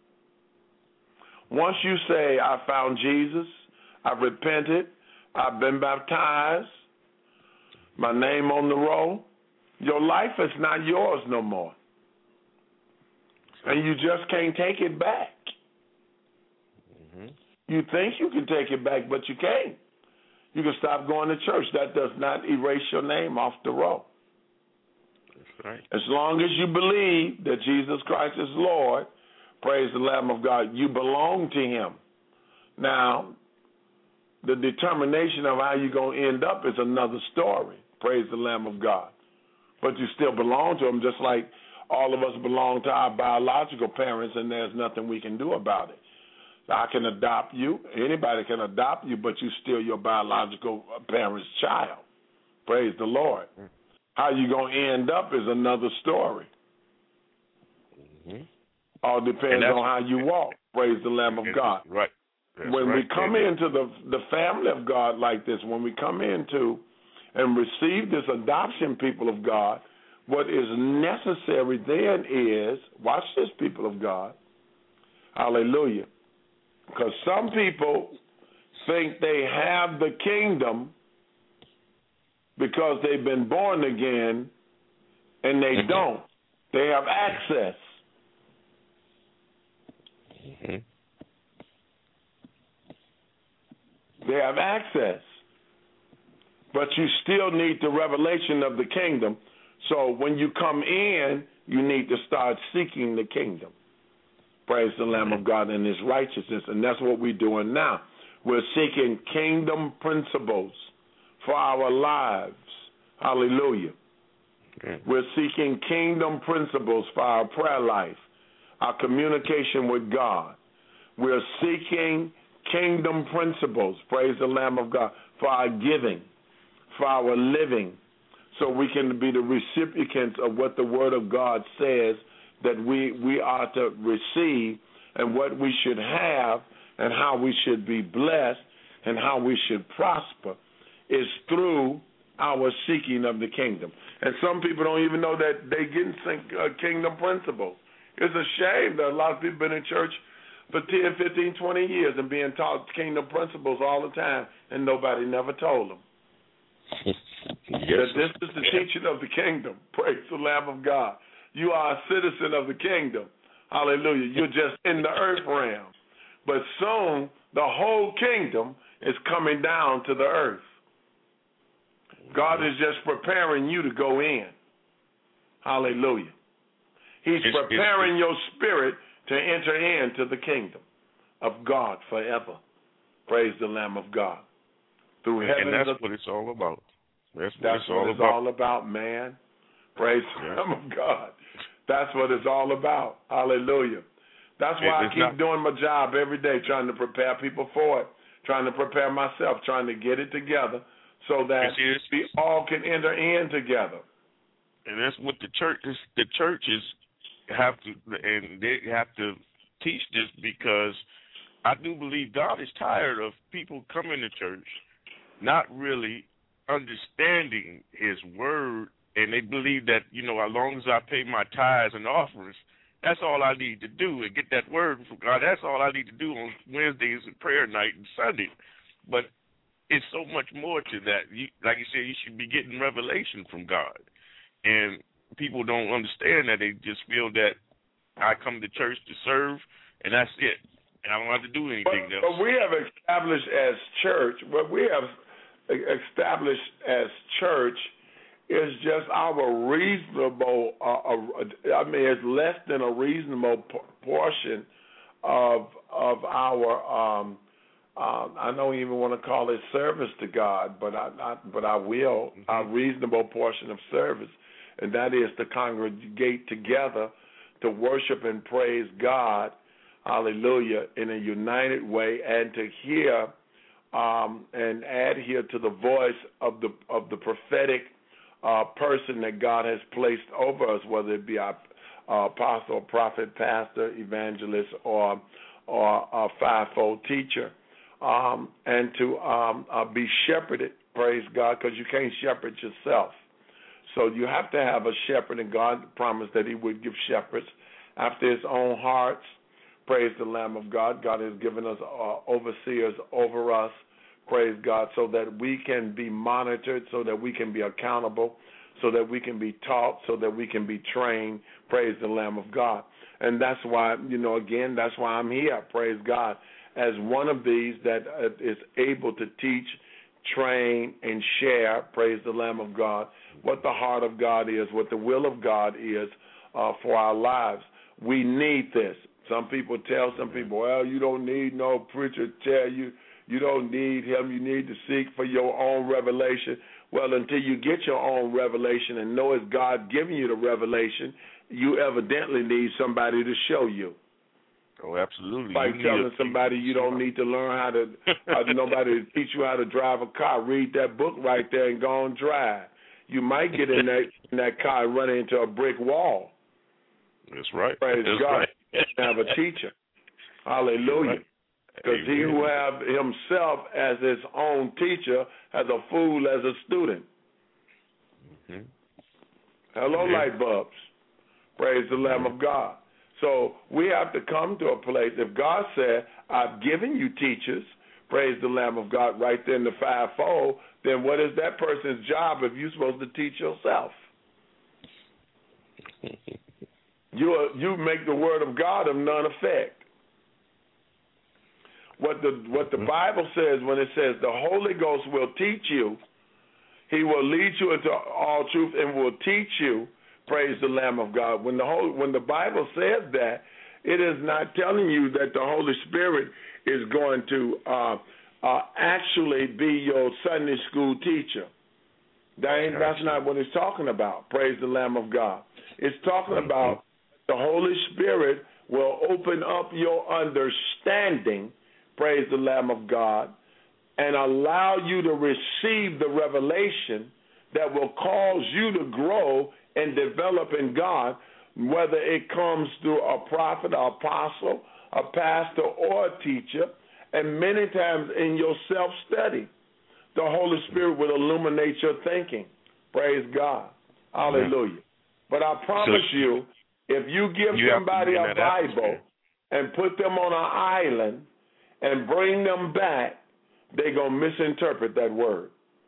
Once you say, I found Jesus, I've repented, I've been baptized, my name on the roll, your life is not yours no more. And you just can't take it back. Mm-hmm. You think you can take it back, but you can't. You can stop going to church. That does not erase your name off the roll. That's right. As long as you believe that Jesus Christ is Lord, praise the Lamb of God, you belong to him. Now, the determination of how you're going to end up is another story. Praise the Lamb of God. But you still belong to him, just like all of us belong to our biological parents, and there's nothing we can do about it. I can adopt you. Anybody can adopt you, but you're still your biological parent's child. Praise the Lord. Mm-hmm. How you going to end up is another story. Mm-hmm. All depends on how you walk. Praise the Lamb of God. Right. That's when right. we come into the the family of God like this, when we come into and receive this adoption, people of God, what is necessary then is, watch this, people of God, hallelujah, because some people think they have the kingdom because they've been born again, and they mm-hmm. don't. They have access. Mm-hmm. They have access. But you still need the revelation of the kingdom. So when you come in, you need to start seeking the kingdom. Praise the Lamb of God and his righteousness. And that's what we're doing now. We're seeking kingdom principles for our lives. Hallelujah. Okay. We're seeking kingdom principles for our prayer life, our communication with God. We're seeking kingdom principles, praise the Lamb of God, for our giving, for our living, so we can be the recipients of what the Word of God says that we, we are to receive, and what we should have, and how we should be blessed, and how we should prosper is through our seeking of the kingdom. And some people don't even know that they getting uh, kingdom principles. It's a shame that a lot of people have been in church for ten, fifteen, twenty years and being taught kingdom principles all the time, and nobody never told them. Yes. That this is the teaching of the kingdom. Praise the Lamb of God. You are a citizen of the kingdom. Hallelujah. You're just in the earth realm. But soon, the whole kingdom is coming down to the earth. God is just preparing you to go in. Hallelujah. He's it's, preparing it's, your spirit to enter into the kingdom of God forever. Praise the Lamb of God. Through heaven. And that's of, what it's all about. That's what that's it's, all, what it's about. all about, man. Praise yeah. the Lamb of God. That's what it's all about. Hallelujah. That's why it's I keep not, doing my job every day, trying to prepare people for it, trying to prepare myself, trying to get it together so that see, we all can enter in together. And that's what the churches, the churches have to, and they have to teach this, because I do believe God is tired of people coming to church not really understanding his word, and they believe that, you know, as long as I pay my tithes and offerings, that's all I need to do, and get that word from God. That's all I need to do on Wednesdays and prayer night and Sunday. But it's so much more to that. You, like you said, you should be getting revelation from God. And people don't understand that. They just feel that I come to church to serve, and that's it. And I don't have to do anything but, else. But we have established as church, what we have established as church is just our reasonable, uh, uh, I mean, it's less than a reasonable p- portion of of our, um, uh, I don't even want to call it service to God, but I, I but I will, mm-hmm. a reasonable portion of service and that is to congregate together to worship and praise God, hallelujah, in a united way, and to hear um, and adhere to the voice of the of the prophetic uh, person that God has placed over us, whether it be our uh, apostle, prophet, pastor, evangelist, or or a fivefold teacher, um, and to um, uh, be shepherded, praise God, because you can't shepherd yourself. So you have to have a shepherd, and God promised that he would give shepherds after his own hearts. Praise the Lamb of God. God has given us uh, overseers over us, praise God, so that we can be monitored, so that we can be accountable, so that we can be taught, so that we can be trained, praise the Lamb of God. And that's why, you know, again, that's why I'm here, praise God, as one of these that uh, is able to teach, train, and share, praise the Lamb of God, what the heart of God is, what the will of God is uh, for our lives. We need this. Some people tell some people, well, you don't need no preacher to tell you. You don't need him. You need to seek for your own revelation. Well, until you get your own revelation and know it's God giving you the revelation, you evidently need somebody to show you. Oh, absolutely. Like you telling somebody you don't need to learn how to, uh, nobody to teach you how to drive a car. Read that book right there and go and drive. You might get in that in that car and run into a brick wall. That's right. Praise That's God. Right. Have a teacher. Hallelujah. Because he who have himself as his own teacher has a fool as a student. Mm-hmm. Hello, yeah. Light bulbs. Praise the Lamb of God. So we have to come to a place, if God said, I've given you teachers, praise the Lamb of God, right there in the fivefold, then what is that person's job if you're supposed to teach yourself? you you make the word of God of none effect. What the what the Bible says when it says the Holy Ghost will teach you, he will lead you into all truth and will teach you, praise the Lamb of God. When the whole, when the Bible says that, it is not telling you that the Holy Spirit is going to uh, uh, actually be your Sunday school teacher. That ain't, that's not what it's talking about, praise the Lamb of God. It's talking about the Holy Spirit will open up your understanding, praise the Lamb of God, and allow you to receive the revelation that will cause you to grow and develop in God, whether it comes through a prophet, an apostle, a pastor, or a teacher, and many times in your self-study, the Holy Spirit will illuminate your thinking. Praise God. Hallelujah. But I promise so, you, if you give you somebody a Bible and put them on an island and bring them back, they're going to misinterpret that word.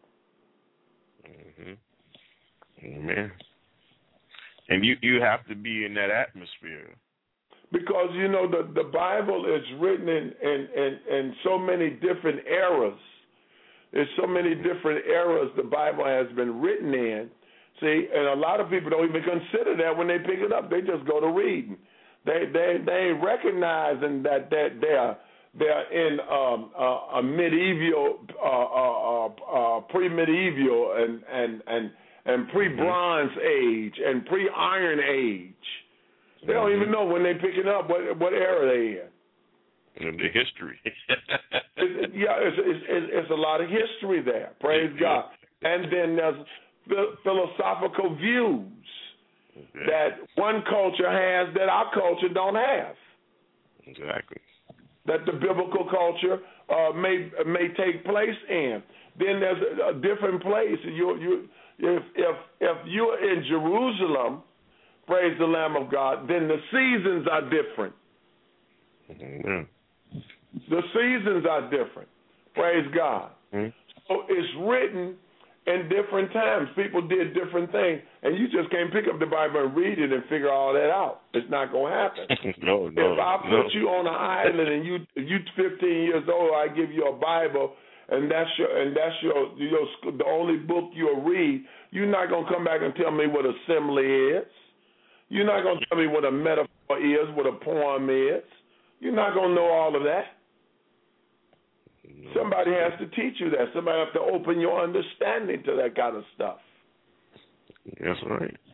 Mm-hmm. Amen. And you, you have to be in that atmosphere. Because, you know, the, the Bible is written in, in, in, in so many different eras. There's so many different eras the Bible has been written in. See, and a lot of people don't even consider that when they pick it up. They just go to reading. They they they ain't recognizing that that they're they're in um, uh, a medieval, uh, uh, uh, pre-medieval, and and and and pre-Bronze Age and pre-Iron Age. They don't even know when they pick it up what what era they in. The history. it, yeah, it's, it's, it's a lot of history there. Praise yeah. God. And then there's philosophical views okay. that one culture has that our culture don't have. Exactly. That the biblical culture uh, may may take place in. Then there's a, a different place. You you if if if you're in Jerusalem, praise the Lamb of God, then the seasons are different. Mm-hmm. The seasons are different. Praise God. Mm-hmm. So it's written in different times. People did different things, and you just can't pick up the Bible and read it and figure all that out. It's not going to happen. no, no, if I put no. you on an island and you you fifteen years old, I give you a Bible, and that's your and that's your your the only book you'll read. You're not going to come back and tell me what assembly is. You're not going to tell me what a metaphor is, what a poem is. You're not going to know all of that. Somebody has to teach you that. Somebody has to open your understanding to that kind of stuff. That's right.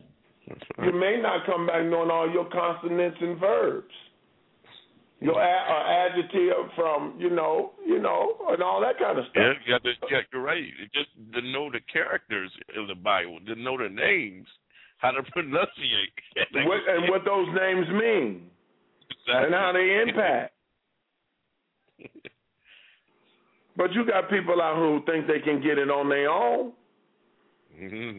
Right. You may not come back knowing all your consonants and verbs. Your a- or adjective from, you know, you know, and all that kind of stuff. Yeah, you got to check the right. Just to know the characters in the Bible, to know the names, how to pronunciate. what, and what those names mean. Exactly. And how they impact. But you got people out who think they can get it on their own. Mm-hmm.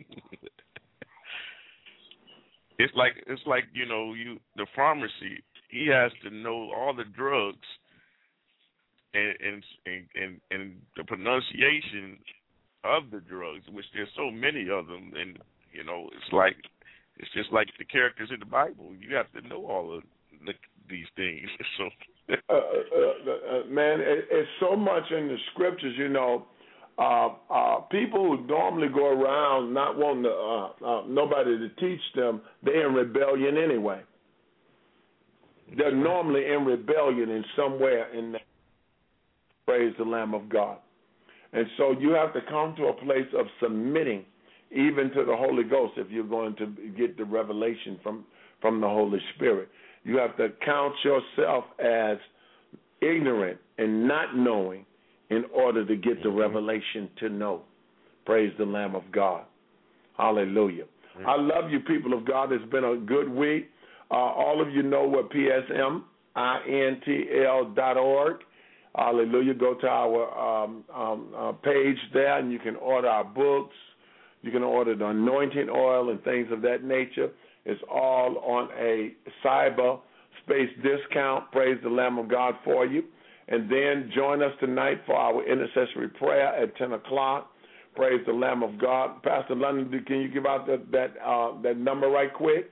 It's like it's like you know you the pharmacy. He has to know all the drugs and and and and, and the pronunciation of the drugs, which there's so many of them, and you know it's like it's just like the characters in the Bible. You have to know all of the, these things. So. uh, uh, uh, man, it, it's so much in the scriptures, you know. Uh, uh, people who normally go around not wanting to, uh, uh, nobody to teach them, they're in rebellion anyway. They're normally in rebellion in somewhere in that. Praise the Lamb of God. And so you have to come to a place of submitting even to the Holy Ghost if you're going to get the revelation from, from the Holy Spirit. You have to count yourself as ignorant and not knowing in order to get the revelation to know. Praise the Lamb of God. Hallelujah. Mm-hmm. I love you, people of God. It's been a good week. Uh, all of you know what P S M intl dot org. Hallelujah. Go to our um, um, uh, page there, and you can order our books. You can order the anointing oil and things of that nature. It's all on a cyber space discount. Praise the Lamb of God for you. And then join us tonight for our intercessory prayer at ten o'clock. Praise the Lamb of God. Pastor London, can you give out that that, uh, that number right quick?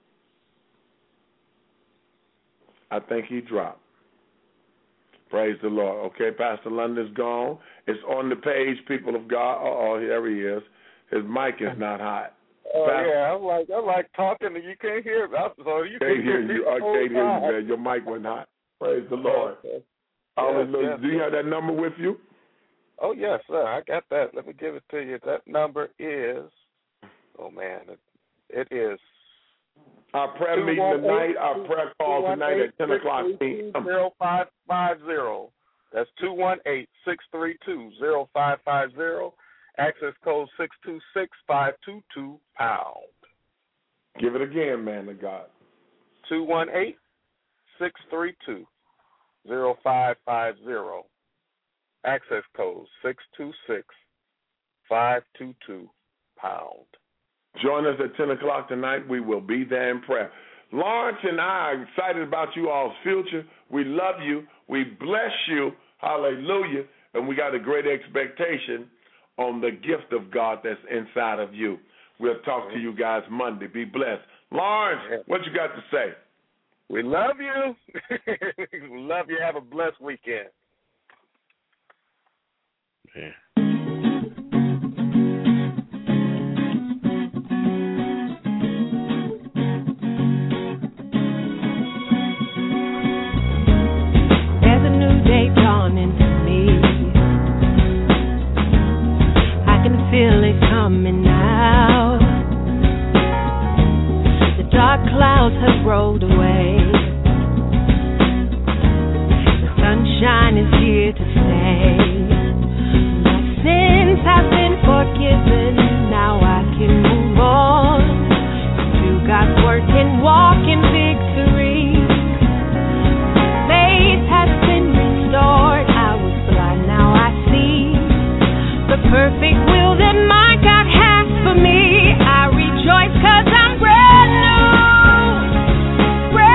I think he dropped. Praise the Lord. Okay, Pastor London's gone. It's on the page, people of God. Oh, there he is. His mic is not hot. Oh uh, yeah, I'm like I'm like talking and you can't hear me. So you can't hear you. I can't hear you, man. Your mic went hot. Praise the Lord. Okay. Hallelujah. Yes, Do you yes. have that number with you? Oh yes, sir. I got that. Let me give it to you. That number is. Oh man, it, it is. Our prayer meeting tonight. Our prayer call tonight at ten o'clock. Zero five five zero. That's two one eight six three two zero five five zero. Access code six two six five two two pound. Give it again, man of God. Two one eight six three two zero five five zero. Access code six two six five two two pound. Join us at ten o'clock tonight. We will be there in prayer. Lawrence and I are excited about you all's future. We love you. We bless you. Hallelujah. And we got a great expectation on the gift of God that's inside of you. We'll talk to you guys Monday. Be blessed. Lawrence, what you got to say? We love you. We love you. Have a blessed weekend. Yeah. There's a new day dawning for me. I can feel it coming out. The dark clouds have rolled away. The sunshine is here to stay. My sins have been forgiven. Now I can move on. Do God's work and walk in victory. Faith has been restored. I was blind, now I see the perfect will that my God has for me. I rejoice 'cause I'm brand new. Brand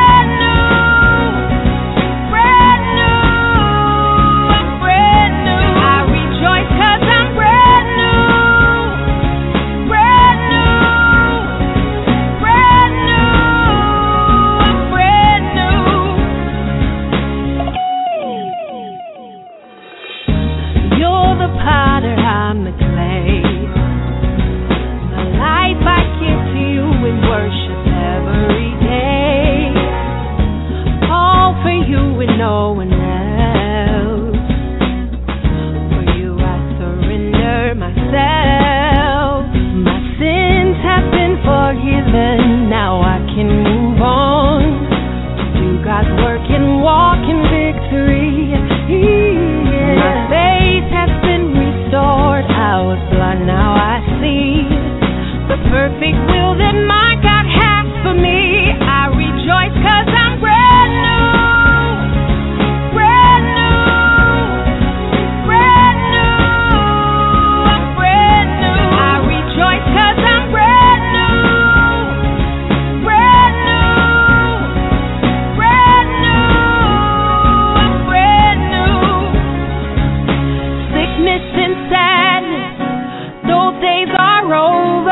sorrow